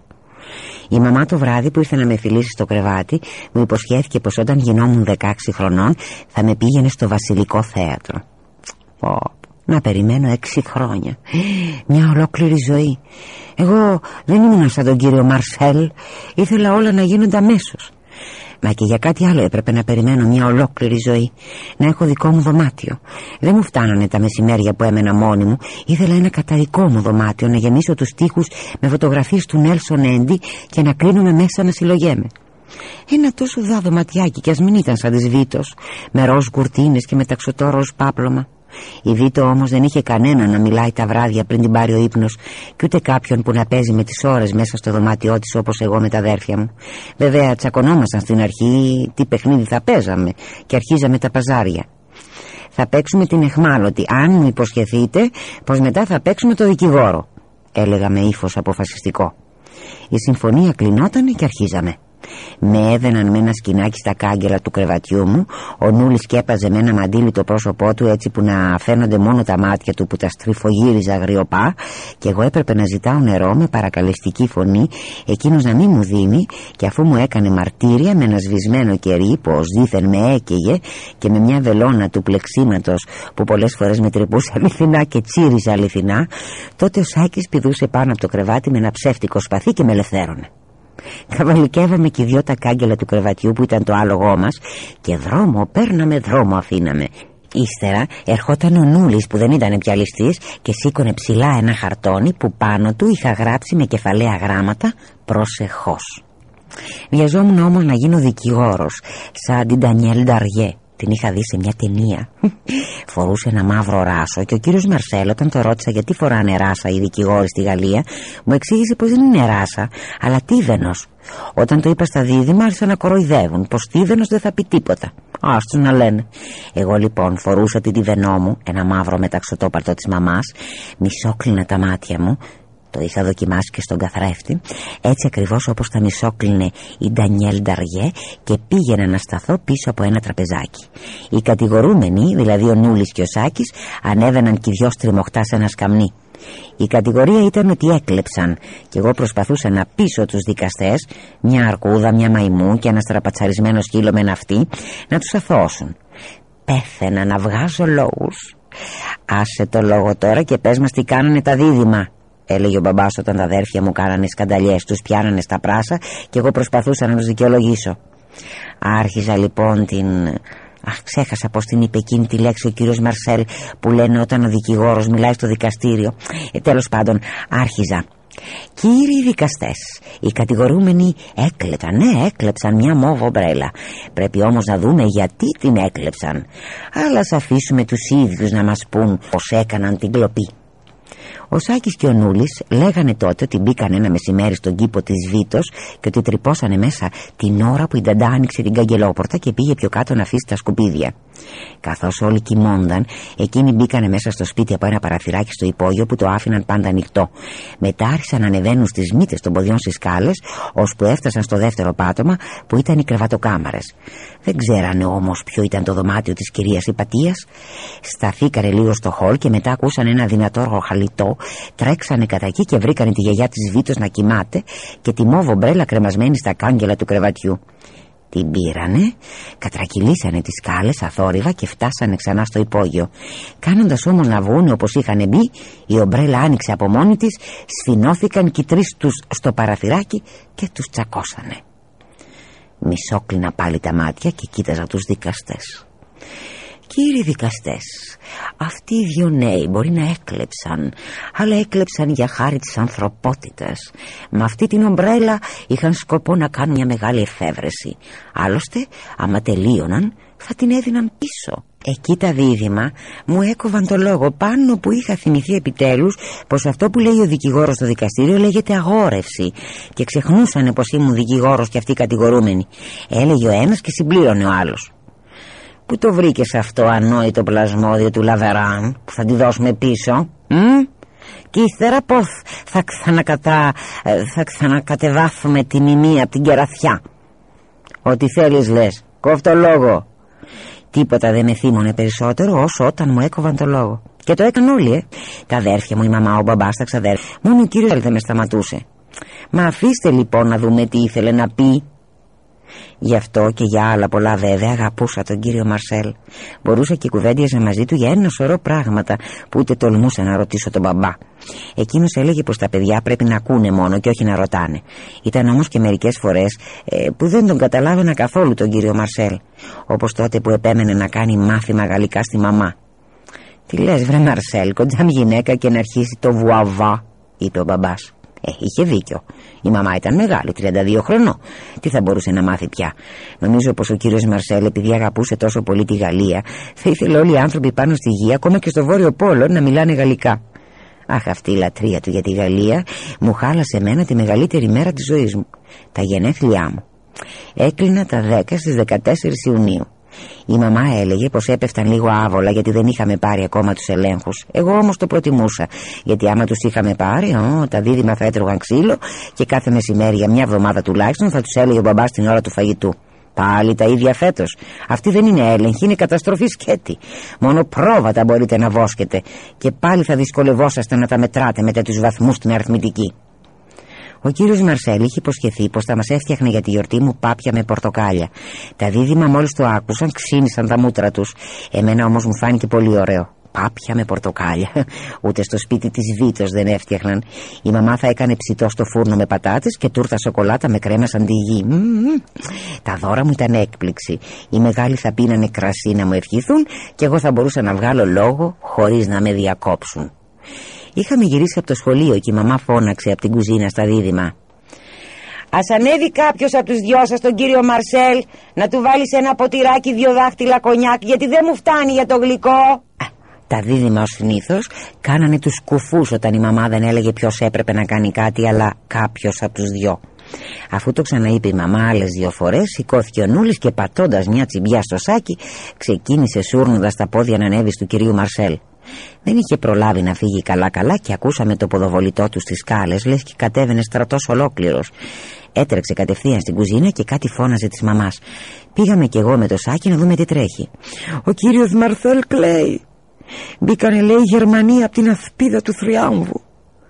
Η μαμά το βράδυ που ήρθε να με φιλήσει στο κρεβάτι μου υποσχέθηκε πως όταν γινόμουν δεκαέξι χρονών θα με πήγαινε στο Βασιλικό Θέατρο. Ω, να περιμένω έξι χρόνια. Μια ολόκληρη ζωή. Εγώ δεν ήμουν σαν τον κύριο Μαρσέλ. Ήθελα όλα να γίνονται αμέσως. Μα και για κάτι άλλο έπρεπε να περιμένω μια ολόκληρη ζωή. Να έχω δικό μου δωμάτιο. Δεν μου φτάνανε τα μεσημέρια που έμενα μόνη μου. Ήθελα ένα καταδικό μου δωμάτιο, να γεμίσω τους τοίχους με φωτογραφίες του Νέλσον Έντι και να κλείνομαι μέσα να συλλογέμαι. Ένα τόσο δά δωματιάκι, κι ας μην ήταν σαν της Βίτος, με ροζ κουρτίνες και με ταξωτό ροζ πάπλωμα. Η Βίτο όμως δεν είχε κανένα να μιλάει τα βράδια πριν την πάρει ο ύπνος, και ούτε κάποιον που να παίζει με τις ώρες μέσα στο δωμάτιό της όπως εγώ με τα αδέρφια μου. Βέβαια τσακωνόμασταν στην αρχή τι παιχνίδι θα παίζαμε και αρχίζαμε τα παζάρια. Θα παίξουμε την εχμάλωτη, αν μου υποσχεθείτε πως μετά θα παίξουμε το δικηγόρο, έλεγα με ύφος αποφασιστικό. Η συμφωνία κλεινότανε και αρχίζαμε. Με έδαιναν με ένα σκηνάκι στα κάγκελα του κρεβατιού μου. Ο Νούλης σκέπαζε με ένα μαντίλι το πρόσωπό του, έτσι που να φαίνονται μόνο τα μάτια του που τα στριφογύριζα αγριοπά, και εγώ έπρεπε να ζητάω νερό με παρακαλεστική φωνή, εκείνος να μην μου δίνει, και αφού μου έκανε μαρτύρια με ένα σβησμένο κερί πως δήθεν με έκαιγε και με μια βελόνα του πλεξίματος που πολλές φορές με τρυπούσε αληθινά και τσίριζε αληθινά, τότε ο Σάκης πηδούσε πάνω από το κρεβάτι με ένα ψεύτικο σπαθί και με ελευθέρωνε. Καβαλικεύαμε και δυο τα κάγκελα του κρεβατιού που ήταν το άλογό μας και δρόμο παίρναμε, δρόμο αφήναμε. Ύστερα ερχόταν ο Νούλης που δεν ήταν πια ληστής και σήκωνε ψηλά ένα χαρτόνι που πάνω του είχα γράψει με κεφαλαία γράμματα «Προσεχώς». Βιαζόμουν όμως να γίνω δικηγόρος σαν την Ντανιέλ Νταριέ. Την είχα δει σε μια ταινία. Φορούσε ένα μαύρο ράσο και ο κύριος Μαρσέλ, όταν το ρώτησα γιατί φοράνε ράσα οι δικηγόροι στη Γαλλία, μου εξήγησε πως δεν είναι ράσα, αλλά τίδενος. Όταν το είπα στα δίδυμα άρχισαν να κοροϊδεύουν πως τίδενος δεν θα πει τίποτα. Άστος να λένε. Εγώ λοιπόν φορούσα την τίδενό μου, ένα μαύρο μεταξωτόπαρτο της μαμάς, μισόκλεινα τα μάτια μου. Το είχα δοκιμάσει και στον καθρέφτη, έτσι ακριβώς όπως τα μισόκλινε η Ντανιέλ Νταριέ, και πήγαινα να σταθώ πίσω από ένα τραπεζάκι. Οι κατηγορούμενοι, δηλαδή ο Νούλης και ο Σάκης, ανέβαιναν κι δυο στριμωχτά σε ένα σκαμνί. Η κατηγορία ήταν ότι έκλεψαν και εγώ προσπαθούσα να πείσω τους δικαστές, μια αρκούδα, μια μαϊμού και ένα στραπατσαρισμένο σκύλο με ναυτί, να τους αθώσουν. Πέθαινα να βγάζω λόγους. Άσε το λόγο τώρα και πες μας τι κάνανε τα δίδυμα, έλεγε ο μπαμπάς όταν τα αδέρφια μου κάνανε σκανταλιές. Τους πιάνανε στα πράσα και εγώ προσπαθούσα να τους δικαιολογήσω. Άρχιζα λοιπόν την Αχ, ξέχασα πως την είπε εκείνη τη λέξη ο κύριος Μαρσέλ που λένε όταν ο δικηγόρος μιλάει στο δικαστήριο. ε, Τέλος πάντων, άρχιζα. Κύριοι δικαστές, οι κατηγορούμενοι έκλεψαν, ναι έκλεψαν μια μόβ ομπρέλα. Πρέπει όμως να δούμε γιατί την έκλεψαν. Αλλά ας αφήσουμε τους ίδιους να μας πούν πως έκαναν την κλοπή. Ο Σάκης και ο Νούλης λέγανε τότε ότι μπήκαν ένα μεσημέρι στον κήπο της Βήτος και ότι τρυπώσανε μέσα την ώρα που η Νταντά άνοιξε την καγκελόπορτα και πήγε πιο κάτω να αφήσει τα σκουπίδια. Καθώς όλοι κοιμόνταν, εκείνοι μπήκανε μέσα στο σπίτι από ένα παραθυράκι στο υπόγειο που το άφηναν πάντα ανοιχτό. Μετά άρχισαν να ανεβαίνουν στις μύτες των ποδιών στις σκάλες, ώσπου έφτασαν στο δεύτερο πάτωμα που ήταν οι κρεβατοκάμαρες. Δεν ξέρανε όμως ποιο ήταν το δωμάτιο της κυρίας Ιπατίας. Σταθήκανε λίγο στο χολ και μετά ακούσαν ένα δυνατό ροχαλιτό. Τρέξανε κατά εκεί και βρήκανε τη γιαγιά της Βήτος να κοιμάται και τη μόβ ομπρέλα κρεμασμένη στα κάγκελα του κρεβατιού. Την πήρανε, κατρακυλήσανε τις σκάλες αθόρυβα και φτάσανε ξανά στο υπόγειο. Κάνοντας όμως να βγούνε όπως είχαν μπει, η ομπρέλα άνοιξε από μόνη της, σφινώθηκαν και οι τρεις τους στο παραθυράκι και τους τσακώσανε. Μισόκλεινα πάλι τα μάτια και κοίταζα τους δικαστές. Κύριοι δικαστές, αυτοί οι δυο νέοι μπορεί να έκλεψαν, αλλά έκλεψαν για χάρη της ανθρωπότητας. Με αυτή την ομπρέλα είχαν σκοπό να κάνουν μια μεγάλη εφεύρεση. Άλλωστε, άμα τελείωναν, θα την έδιναν πίσω. Εκεί τα δίδυμα μου έκοβαν το λόγο πάνω που είχα θυμηθεί επιτέλους πως αυτό που λέει ο δικηγόρος στο δικαστήριο λέγεται αγόρευση και ξεχνούσανε πως ήμουν δικηγόρος και αυτοί κατηγορούμενοι. Έλεγε ο ένας και συμπλήρωνε ο άλλος. Πού το βρήκες αυτό ανόητο πλασμόδιο του Λαβεράν που θα τη δώσουμε πίσω, μ? Και ύστερα πως θα, ξανακατα... θα ξανακατεβάσουμε τη μιμία από την κεραθιά. Ό,τι θέλεις λες, κόφτω λόγο. Τίποτα δεν με θύμωνε περισσότερο όσο όταν μου έκοβαν το λόγο. Και το έκαναν όλοι, ε. Τα αδέρφια μου, η μαμά, ο μπαμπάς, τα ξαδέρφια. Μόνο ο κύριος δεν με σταματούσε. Μα αφήστε λοιπόν να δούμε τι ήθελε να πει. Γι' αυτό και για άλλα πολλά βέβαια αγαπούσα τον κύριο Μαρσέλ. Μπορούσα και κουβέντιαζα μαζί του για ένα σωρό πράγματα που ούτε τολμούσα να ρωτήσω τον μπαμπά. Εκείνος έλεγε πως τα παιδιά πρέπει να ακούνε μόνο και όχι να ρωτάνε. Ήταν όμως και μερικές φορές ε, που δεν τον καταλάβαινα καθόλου τον κύριο Μαρσέλ. Όπως τότε που επέμενε να κάνει μάθημα γαλλικά στη μαμά. Τι λες βρε Μαρσέλ, κοντζάμ γυναίκα και να αρχίσει το βουαβά, είπε ο μπαμπάς. Ε, είχε δίκιο. Η μαμά ήταν μεγάλη, τριάντα δύο χρονών. Τι θα μπορούσε να μάθει πια. Νομίζω πως ο κύριος Μαρσέλ, επειδή αγαπούσε τόσο πολύ τη Γαλλία, θα ήθελε όλοι οι άνθρωποι πάνω στη γη, ακόμα και στο Βόρειο Πόλο, να μιλάνε γαλλικά. Αχ, αυτή η λατρεία του για τη Γαλλία μου χάλασε εμένα τη μεγαλύτερη μέρα της ζωής μου, τα γενέθλιά μου. Έκλεινα τα δέκα στις δεκατέσσερις Ιουνίου. Η μαμά έλεγε πως έπεφταν λίγο άβολα γιατί δεν είχαμε πάρει ακόμα τους ελέγχους. Εγώ όμως το προτιμούσα, γιατί άμα τους είχαμε πάρει, ο, τα δίδυμα θα έτρωγαν ξύλο και κάθε μεσημέρι για μια εβδομάδα τουλάχιστον θα τους έλεγε ο μπαμπάς την ώρα του φαγητού. Πάλι τα ίδια φέτος. Αυτή δεν είναι έλεγχη, είναι καταστροφή σκέτη. Μόνο πρόβατα μπορείτε να βόσκετε και πάλι θα δυσκολευόσαστε να τα μετράτε μετά τους βαθμούς στην αριθμητική. Ο κύριος Μαρσέλ είχε υποσχεθεί πως θα μας έφτιαχνε για τη γιορτή μου πάπια με πορτοκάλια. Τα δίδυμα μόλις το άκουσαν ξύνησαν τα μούτρα τους. Εμένα όμως μου φάνηκε πολύ ωραίο. Πάπια με πορτοκάλια. Ούτε στο σπίτι της Βήτος δεν έφτιαχναν. Η μαμά θα έκανε ψητό στο φούρνο με πατάτες και τούρτα σοκολάτα με κρέμα σαν τη γη. Μ-μ. Τα δώρα μου ήταν έκπληξη. Οι μεγάλοι θα πίνανε κρασί να μου ευχηθούν και εγώ θα μπορούσα να βγάλω λόγο χωρίς να με διακόψουν. Είχαμε γυρίσει από το σχολείο και η μαμά φώναξε από την κουζίνα στα δίδυμα. Ας ανέβει κάποιος από τους δυο σας τον κύριο Μαρσέλ να του βάλεις ένα ποτηράκι δυο δάχτυλα κονιάκ, γιατί δεν μου φτάνει για το γλυκό. Τα δίδυμα ως συνήθως κάνανε τους κουφούς όταν η μαμά δεν έλεγε ποιος έπρεπε να κάνει κάτι, αλλά κάποιος από τους δυο. Αφού το ξαναείπε η μαμά άλλες δύο φορές, σηκώθηκε ο Νούλης και πατώντας μια τσιμπιά στο σάκι ξεκίνησε σούρνοντας τα πόδια να ανέβει του κυρίου Μαρσέλ. Δεν είχε προλάβει να φύγει καλά καλά και ακούσαμε το ποδοβολητό του στις σκάλες, λες και κατέβαινε στρατός ολόκληρος. Έτρεξε κατευθείαν στην κουζίνα και κάτι φώναζε της μαμάς. Πήγαμε κι εγώ με το σάκι να δούμε τι τρέχει. Ο κύριος Μαρσέλ κλαίει. Μπήκανε λέει οι Γερμανοί από την ασπίδα του θριάμβου.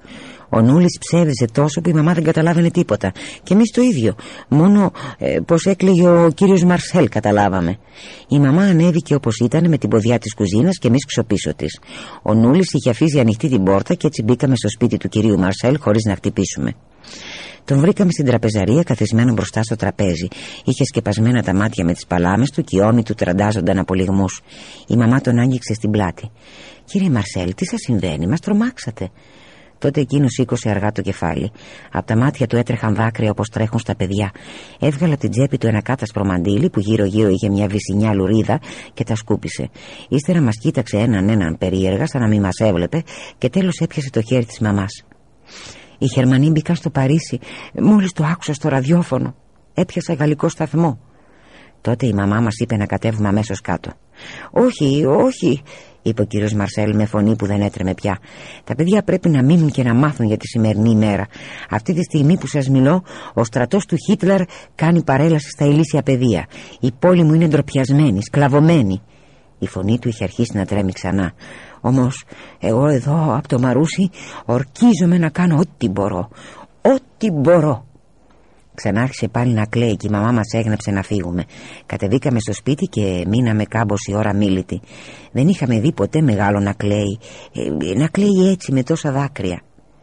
Ο Νούλης ψεύδιζε τόσο που η μαμά δεν καταλάβαινε τίποτα. Και εμείς το ίδιο. Μόνο ε, πως έκλαιγε ο κύριος Μαρσέλ καταλάβαμε. Η μαμά ανέβηκε όπως ήταν με την ποδιά της κουζίνας και εμείς ξοπίσω της. Ο Νούλης είχε αφήσει ανοιχτή την πόρτα και έτσι μπήκαμε στο σπίτι του κυρίου Μαρσέλ χωρίς να χτυπήσουμε. Τον βρήκαμε στην τραπεζαρία καθισμένο μπροστά στο τραπέζι. Είχε σκεπασμένα τα μάτια με τις παλάμες του και οι ώμοι του τραντάζονταν από λυγμούς. Η μαμά τον άγγιξε στην πλάτη. «Κύριε Μαρσέλ, τι σας συμβαίνει, μας τρομάξατε?» Τότε εκείνος σήκωσε αργά το κεφάλι. Από τα μάτια του έτρεχαν δάκρυα όπως τρέχουν στα παιδιά. Έβγαλε από την τσέπη του ένα κάτασπρο μαντίλι που γύρω-γύρω είχε μια βυσσινιά λουρίδα και τα σκούπισε. Ύστερα μας κοίταξε έναν έναν περίεργα, σαν να μην μας έβλεπε, και τέλος έπιασε το χέρι της μαμάς. «Οι Γερμανοί μπήκαν στο Παρίσι. Μόλις το άκουσα στο ραδιόφωνο. Έπιασα γαλλικό σταθμό». Τότε η μαμά μας είπε να κατέβουμε αμέσως κάτω. «Όχι, όχι», είπε ο κύριος Μαρσέλ με φωνή που δεν έτρεμε πια. «Τα παιδιά πρέπει να μείνουν και να μάθουν για τη σημερινή ημέρα. Αυτή τη στιγμή που σας μιλώ, ο στρατός του Χίτλερ κάνει παρέλαση στα ηλίσια παιδεία. Η πόλη μου είναι ντροπιασμένη, σκλαβωμένη». Η φωνή του είχε αρχίσει να τρέμει ξανά. «Όμως εγώ εδώ από το Μαρούσι ορκίζομαι να κάνω ό,τι μπορώ. Ό,τι μπορώ». Ξανάρχισε πάλι να κλαίει και η μαμά μας έγνεψε να φύγουμε. Κατεβήκαμε στο σπίτι και μείναμε κάμποση ώρα μίλητοι. Δεν είχαμε δει ποτέ μεγάλο να κλαίει, ε, να κλαίει έτσι με τόσα δάκρυα.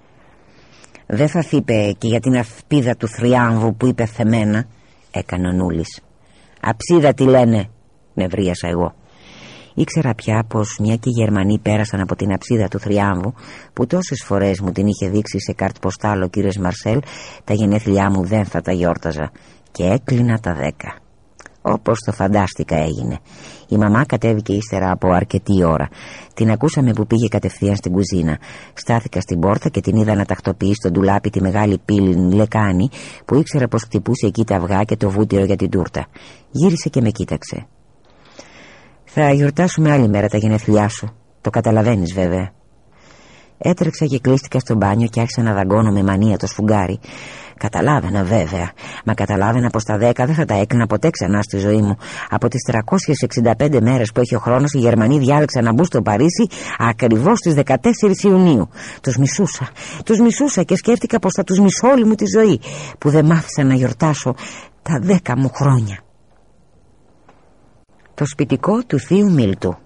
«Δεν θα θύπε και για την αυπίδα του θριάμβου που είπε θεμένα», έκανε ο Νούλης. «Αψίδα τη λένε», νευρίασα εγώ. Ήξερα πια πως μια και οι Γερμανοί πέρασαν από την αψίδα του θριάμβου, που τόσες φορές μου την είχε δείξει σε καρτ ποστάλ ο κύριος Μαρσέλ, τα γενέθλιά μου δεν θα τα γιόρταζα. Και έκλεινα τα δέκα. Όπως το φαντάστηκα έγινε. Η μαμά κατέβηκε ύστερα από αρκετή ώρα. Την ακούσαμε που πήγε κατευθείαν στην κουζίνα. Στάθηκα στην πόρτα και την είδα να τακτοποιεί στο ντουλάπι τη μεγάλη πύλη λεκάνη που ήξερα πως χτυπούσε εκεί τα αυγά και το βούτυρο για την τούρτα. Γύρισε και με κοίταξε. «Θα γιορτάσουμε άλλη μέρα τα γενέθλιά σου. Το καταλαβαίνεις βέβαια». Έτρεξα και κλείστηκα στο μπάνιο και άρχισα να δαγκώνω με μανία το σφουγγάρι. Καταλάβαινα βέβαια. Μα καταλάβαινα πως τα δέκα δεν θα τα έκλεινα ποτέ ξανά στη ζωή μου. Από τις τριακόσιες εξήντα πέντε μέρες που έχει ο χρόνος, οι Γερμανοί διάλεξαν να μπουν στο Παρίσι ακριβώς στις δεκατέσσερις Ιουνίου. Τους μισούσα. Τους μισούσα και σκέφτηκα πως θα τους μισώ όλη μου τη ζωή, που δεν μάθησα να γιορτάσω τα δέκα μου χρόνια. Το σπιτικό του θείου Μίλτου.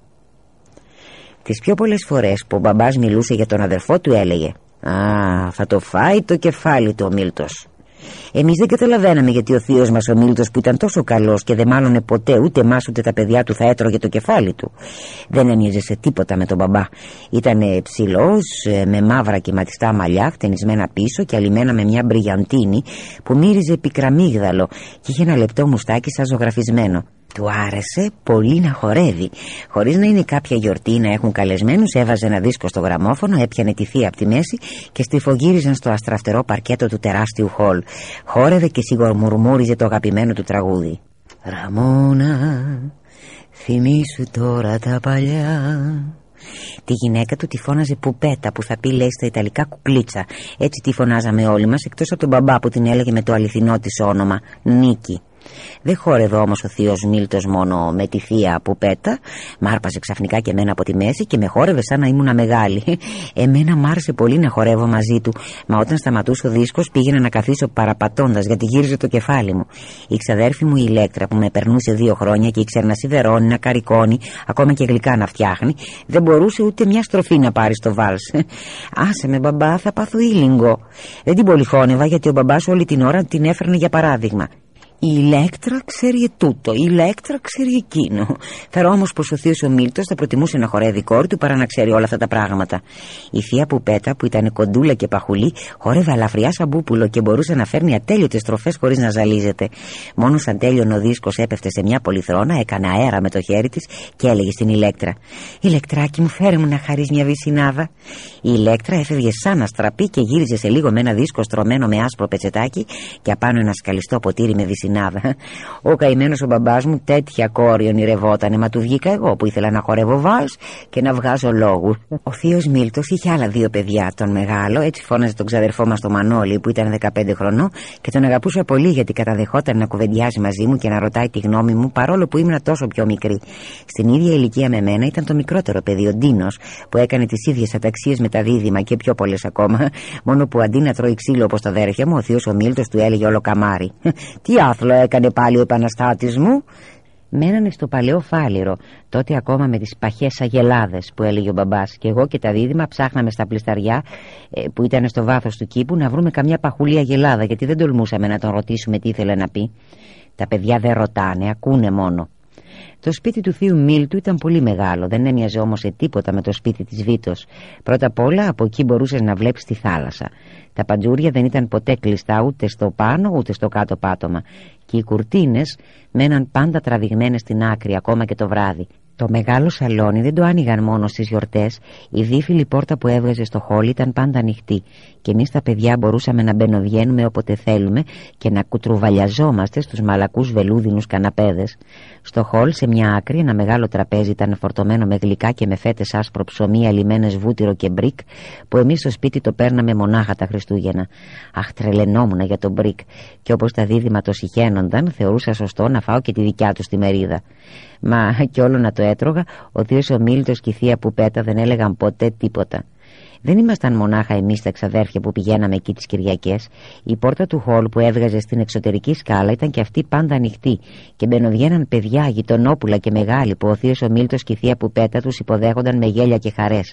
Τις πιο πολλές φορές που ο μπαμπάς μιλούσε για τον αδερφό του έλεγε «Α, θα το φάει το κεφάλι του ο Μίλτος». Εμείς δεν καταλαβαίναμε γιατί ο θείος μας ο Μίλτος, που ήταν τόσο καλός και δεν μάλλονε ποτέ ούτε εμάς ούτε τα παιδιά του, θα έτρωγε το κεφάλι του. Δεν έμοιαζε σε τίποτα με τον μπαμπά. Ήτανε ψηλός, με μαύρα κυματιστά μαλλιά, χτενισμένα πίσω και αλυμένα με μια μπριγιαντίνη που μύριζε πικραμίγδαλο και είχε ένα λεπτό μουστάκι σαν ζωγραφισμένο. Του άρεσε πολύ να χορεύει. Χωρίς να είναι κάποια γιορτή να έχουν καλεσμένους, έβαζε ένα δίσκο στο γραμμόφωνο, έπιανε τη θεία από τη μέση και στριφογύριζαν στο αστραφτερό παρκέτο του τεράστιου χολ. Χόρευε και σιγουρμουρμούριζε το αγαπημένο του τραγούδι. «Ραμόνα, θυμήσου τώρα τα παλιά». Τη γυναίκα του τη φώναζε Πουπέτα, που θα πει λέει στα Ιταλικά κουκλίτσα. Έτσι τη φωνάζαμε όλοι μας, εκτός από τον μπαμπά που την έλεγε με το αληθινό της όνομα, Νίκη. Δεν χόρευε όμως ο θείος Μίλτος μόνο με τη θεία Πουπέτα. Μ' άρπασε ξαφνικά και εμένα από τη μέση και με χόρευε σαν να ήμουνα μεγάλη. Εμένα μ' άρεσε πολύ να χορεύω μαζί του, μα όταν σταματούσε ο δίσκος πήγαινα να καθίσω παραπατώντας, γιατί γύριζε το κεφάλι μου. Η ξαδέρφη μου η Ηλέκτρα, που με περνούσε δύο χρόνια και ήξερε να σιδερώνει, να καρικώνει, ακόμα και γλυκά να φτιάχνει, δεν μπορούσε ούτε μια στροφή να πάρει στο βάλς. «Άσε με μπαμπά, θα πάθω ήλιγκο». Δεν την πολυφώνευα, γιατί ο μπαμπάς όλη την ώρα την έφερνε για παράδειγμα. Η Ηλέκτρα ξέρει τούτο, η Ηλέκτρα ξέρει εκείνο. Φέρω όμως πως ο θείος ο Μίλτος θα προτιμούσε να χορεύει η κόρη του παρά να ξέρει όλα αυτά τα πράγματα. Η θεία Πουπέτα, που ήταν κοντούλα και παχουλή, χορεύε αλαφριά σαν μπούπουλο και μπορούσε να φέρνει ατέλειωτες στροφές χωρίς να ζαλίζεται. Μόνο σαν τέλειωνε ο δίσκος έπεφτε σε μια πολυθρόνα, έκανε αέρα με το χέρι της και έλεγε στην Ηλέκτρα: «Ηλεκτράκι μου, φέρε μου να χαρείς μια βυσσινάδα». Η Ηλέκτρα έφευγε σαν αστραπή και γύριζε σε λίγο με ένα δίσκο στρωμένο με άσπρο πετσετάκι και απάνω ένα σκαλιστό ποτήρι με βυσσινάδα. Ο καημένος ο μπαμπάς μου τέτοια κόρη ονειρευότανε, μα του βγήκα εγώ που ήθελα να χορεύω βάλς και να βγάζω λόγους. Ο θείος Μίλτος είχε άλλα δύο παιδιά, τον μεγάλο, έτσι φώναζε τον ξαδερφό μας τον Μανώλη, που ήταν δεκαπέντε χρονών, και τον αγαπούσα πολύ γιατί καταδεχόταν να κουβεντιάζει μαζί μου και να ρωτάει τη γνώμη μου, παρόλο που ήμουν τόσο πιο μικρή. Στην ίδια ηλικία με μένα ήταν το μικρότερο παιδί, ο Ντίνος, που έκανε τις ίδιες αταξίες με τα δίδυμα και πιο πολλές ακόμα, μόνο που αντί να τρώει ξύλο όπως τα αδέρφια μου, ο θείος ο Μίλτος του έλεγε όλο καμάρι. «Τι άθλο έκανε πάλι ο επαναστάτης μου». Μένανε στο παλαιό Φάληρο, τότε ακόμα με τις παχές αγελάδες που έλεγε ο μπαμπάς, και εγώ και τα δίδυμα ψάχναμε στα πλισταριά ε, που ήταν στο βάθος του κήπου να βρούμε καμιά παχουλή αγελάδα, γιατί δεν τολμούσαμε να τον ρωτήσουμε τι ήθελε να πει. Τα παιδιά δεν ρωτάνε, ακούνε μόνο. Το σπίτι του θείου Μίλτου ήταν πολύ μεγάλο, δεν έμοιαζε όμως σε τίποτα με το σπίτι της Βίτος. Πρώτα απ' όλα από εκεί μπορούσες να βλέπεις τη θάλασσα. Τα παντζούρια δεν ήταν ποτέ κλειστά ούτε στο πάνω ούτε στο κάτω πάτωμα, και οι κουρτίνες μέναν πάντα τραβηγμένες στην άκρη ακόμα και το βράδυ. Το μεγάλο σαλόνι δεν το άνοιγαν μόνο στις γιορτές, η δίφυλη πόρτα που έβγαζε στο χόλ ήταν πάντα ανοιχτή και εμείς τα παιδιά μπορούσαμε να μπαινοβγαίνουμε όποτε θέλουμε και να κουτρουβαλιαζόμαστε στους μαλακούς βελούδινους καναπέδες. Στο χόλ σε μια άκρη ένα μεγάλο τραπέζι ήταν φορτωμένο με γλυκά και με φέτες άσπρο ψωμί αλιμένες βούτυρο και μπρικ, που εμείς στο σπίτι το παίρναμε μονάχα τα Χριστούγεννα. Αχ, τρελαινόμουν για το μπρικ, και όπως τα δίδυμα το συχαίνονταν θεωρούσα σωστό να φάω και τη δικιά του στη μερίδα. Μα κι όλο να το έτρωγα, ο θείος ο Μίλτος και η θεία Πουπέτα δεν έλεγαν ποτέ τίποτα. Δεν ήμασταν μονάχα εμείς τα εξαδέρφια που πηγαίναμε εκεί τις Κυριακές. Η πόρτα του χολ που έβγαζε στην εξωτερική σκάλα ήταν και αυτή πάντα ανοιχτή, και μπαινοβγαίναν παιδιά, γειτονόπουλα και μεγάλοι, που ο θείος ο Μίλτος και η θεία Πουπέτα τους υποδέχονταν με γέλια και χαρές.